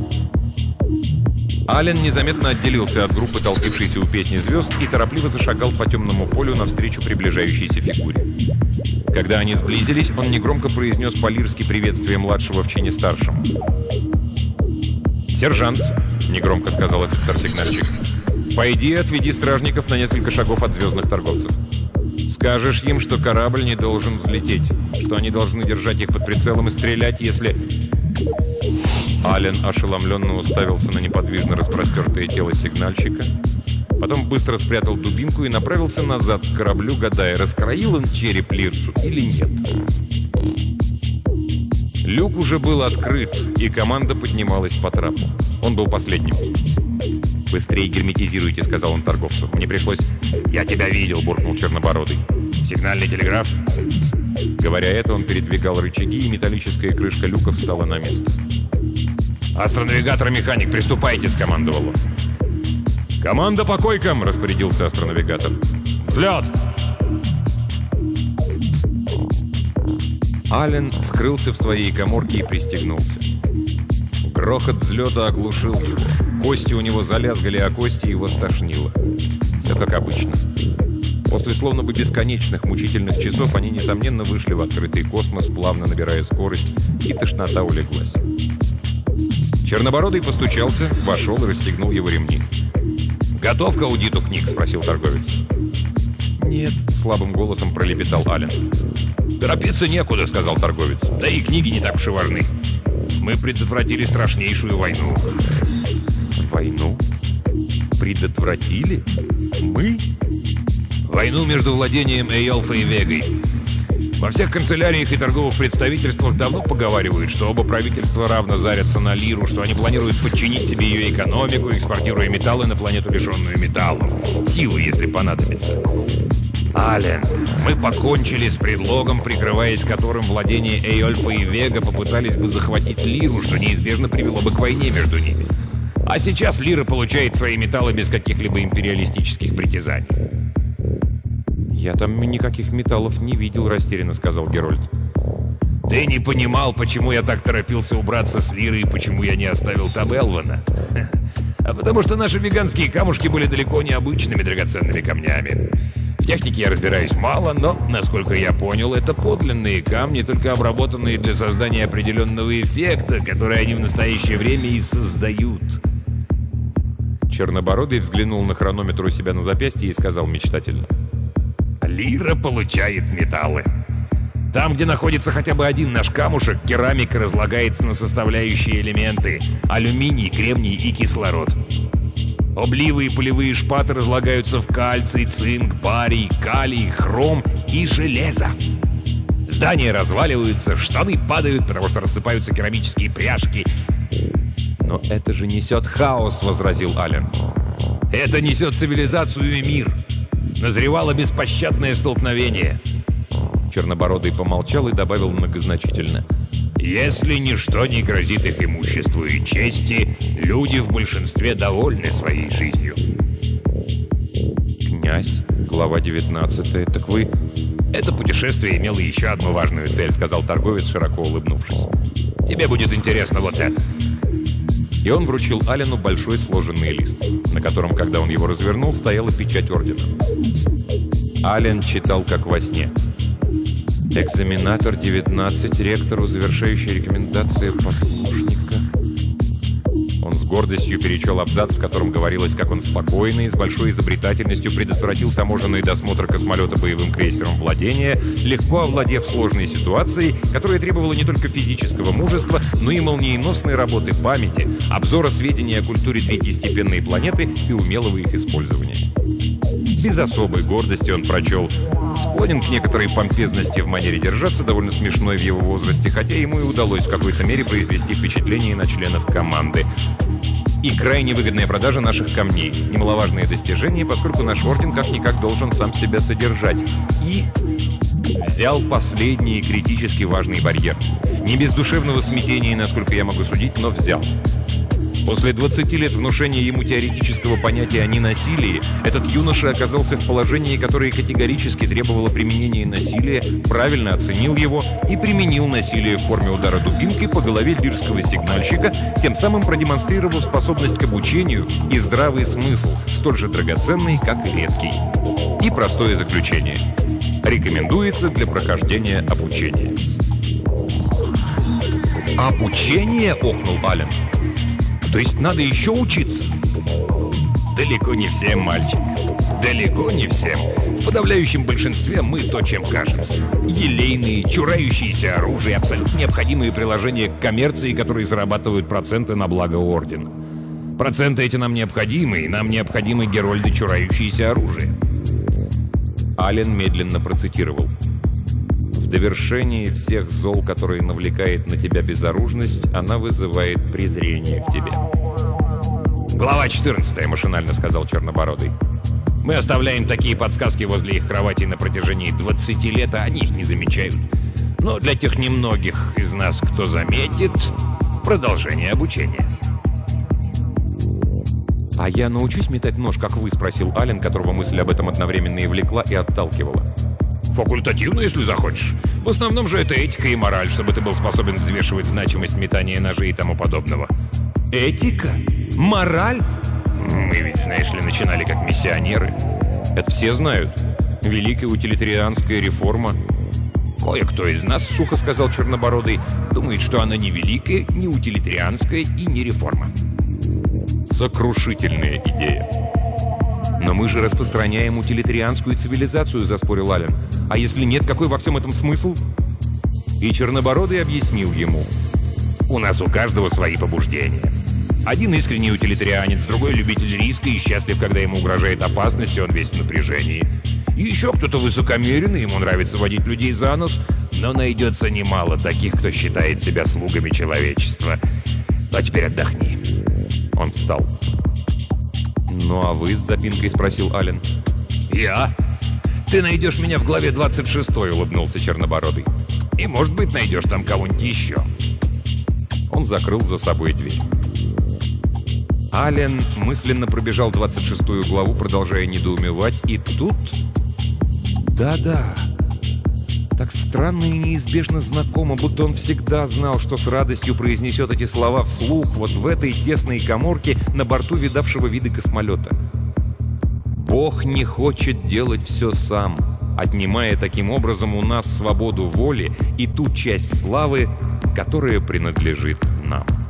Ален незаметно отделился от группы, толпившейся у песни звезд, и торопливо зашагал по темному полю навстречу приближающейся фигуре. Когда они сблизились, он негромко произнес по-лирски приветствие младшего в чине старшему. «Сержант», — негромко сказал офицер-сигнальщик, — «пойди и отведи стражников на несколько шагов от звездных торговцев. Скажешь им, что корабль не должен взлететь, что они должны держать их под прицелом и стрелять, если...» Ален ошеломленно уставился на неподвижно распростертое тело сигнальщика, потом быстро спрятал дубинку и направился назад к кораблю, гадая, раскроил он череп лирцу или нет. Люк уже был открыт, и команда поднималась по трапу. Он был последним. «Быстрее герметизируйте», — сказал он торговцу. «Мне пришлось...» «Я тебя видел», — буркнул Чернобородый. «Сигнальный телеграф?» Говоря это, он передвигал рычаги, и металлическая крышка люка встала на место. «Астронавигатор и механик, приступайте», — скомандовал он. «Команда по койкам!» — распорядился астронавигатор. «Взлет!» Ален скрылся в своей каморке и пристегнулся. Грохот взлета оглушил его. Кости у него залязгали, а кости его стошнило. Все как обычно. После словно бы бесконечных мучительных часов они, несомненно, вышли в открытый космос, плавно набирая скорость, и тошнота улеглась. Чернобородый постучался, вошел и расстегнул его ремни. «Готов к аудиту книг?» — спросил торговец. «Нет», — слабым голосом пролепетал Ален. «Торопиться некуда», — сказал торговец. «Да и книги не так уж и важны. Мы предотвратили страшнейшую войну». «Войну? Предотвратили? Мы?» «Войну между владением Эйолфа и Вегой. Во всех канцеляриях и торговых представительствах давно поговаривают, что оба правительства равно зарятся на лиру, что они планируют подчинить себе ее экономику, экспортируя металлы на планету, лишенную металлов. Силы, если понадобится. Ален, мы покончили с предлогом, прикрываясь которым владения Эйольфа и Вега попытались бы захватить лиру, что неизбежно привело бы к войне между ними. А сейчас лира получает свои металлы без каких-либо империалистических притязаний». «Я там никаких металлов не видел», — растерянно сказал Герольд. «Ты не понимал, почему я так торопился убраться с лиры и почему я не оставил там Элвана? А потому что наши веганские камушки были далеко не обычными драгоценными камнями. В технике я разбираюсь мало, но, насколько я понял, это подлинные камни, только обработанные для создания определенного эффекта, который они в настоящее время и создают». Чернобородый взглянул на хронометр у себя на запястье и сказал мечтательно: «Лира получает металлы. Там, где находится хотя бы один наш камушек, керамика разлагается на составляющие элементы — алюминий, кремний и кислород. Обливы и полевые шпаты разлагаются в кальций, цинк, барий, калий, хром и железо. Здания разваливаются, штаны падают, потому что рассыпаются керамические пряжки». «Но это же несет хаос», — возразил Ален. «Это несет цивилизацию и мир. Назревало беспощадное столкновение». Чернобородый помолчал и добавил многозначительно: «Если ничто не грозит их имуществу и чести, люди в большинстве довольны своей жизнью». «Князь, глава девятнадцатая, так вы...» «Это путешествие имело еще одну важную цель», — сказал торговец, широко улыбнувшись. «Тебе будет интересно вот это». И он вручил Алену большой сложенный лист, на котором, когда он его развернул, стояла печать ордена. Ален читал как во сне. «Экзаменатор девятнадцать, ректору завершающая рекомендация послушника». Он с гордостью перечел абзац, в котором говорилось, как он спокойно и с большой изобретательностью предотвратил таможенный досмотр космолета боевым крейсером «Владение», легко овладев сложной ситуацией, которая требовала не только физического мужества, но и молниеносной работы памяти, обзора сведений о культуре третьестепенной планеты и умелого их использования. Без особой гордости он прочел: «Склонен к некоторой помпезности в манере держаться, довольно смешной в его возрасте, хотя ему и удалось в какой-то мере произвести впечатление на членов команды. И крайне выгодная продажа наших камней. Немаловажные достижения, поскольку наш орден как-никак должен сам себя содержать». И взял последний критически важный барьер. Не без душевного смятения, насколько я могу судить, но взял. После двадцати лет внушения ему теоретического понятия о ненасилии, этот юноша оказался в положении, которое категорически требовало применения насилия, правильно оценил его и применил насилие в форме удара дубинкой по голове лирского сигнальщика, тем самым продемонстрировав способность к обучению и здравый смысл, столь же драгоценный, как и редкий. И простое заключение: рекомендуется для прохождения обучения. «Обучение?» — охнул Ален. «То есть надо еще учиться?» «Далеко не всем, мальчик. Далеко не всем. В подавляющем большинстве мы то, чем кажемся. Елейные, чурающиеся оружия, абсолютно необходимые приложения к коммерции, которые зарабатывают проценты на благо ордена. Проценты эти нам необходимы, и нам необходимы герольды, чурающиеся оружия». Ален медленно процитировал: «В довершении всех зол, которые навлекает на тебя безоружность, она вызывает презрение к тебе». «Глава четырнадцатая», — машинально сказал Чернобородый. «Мы оставляем такие подсказки возле их кроватей на протяжении двадцати лет, а они их не замечают. Но для тех немногих из нас, кто заметит, продолжение обучения». «А я научусь метать нож, как вы?» — спросил Ален, которого мысль об этом одновременно и влекла, и отталкивала. «Факультативно, если захочешь. В основном же это этика и мораль, чтобы ты был способен взвешивать значимость метания ножей и тому подобного». «Этика? Мораль?» «Мы ведь, знаешь ли, начинали как миссионеры». «Это все знают. Великая утилитарианская реформа». «Кое-кто из нас, — сухо сказал Чернобородый, — думает, что она не великая, не утилитарианская и не реформа». «Сокрушительная идея». «Но мы же распространяем утилитарианскую цивилизацию», — заспорил Ален. «А если нет, какой во всем этом смысл?» И Чернобородый объяснил ему. «У нас у каждого свои побуждения. Один искренний утилитарианец, другой любитель риска и счастлив, когда ему угрожает опасность, и он весь в напряжении. Еще кто-то высокомерен, и ему нравится водить людей за нос, но найдется немало таких, кто считает себя слугами человечества. А теперь отдохни». Он встал. «Ну а вы?» — с запинкой спросил Ален. «Я? Ты найдешь меня в главе двадцать шестой», — улыбнулся Чернобородый. «И, может быть, найдешь там кого-нибудь еще». Он закрыл за собой дверь. Ален мысленно пробежал двадцать шестую главу, продолжая недоумевать, и тут... Да-да. Так странно и неизбежно знакомо, будто он всегда знал, что с радостью произнесет эти слова вслух вот в этой тесной каморке на борту видавшего виды космолета. Бог не хочет делать все сам, отнимая таким образом у нас свободу воли и ту часть славы, которая принадлежит нам.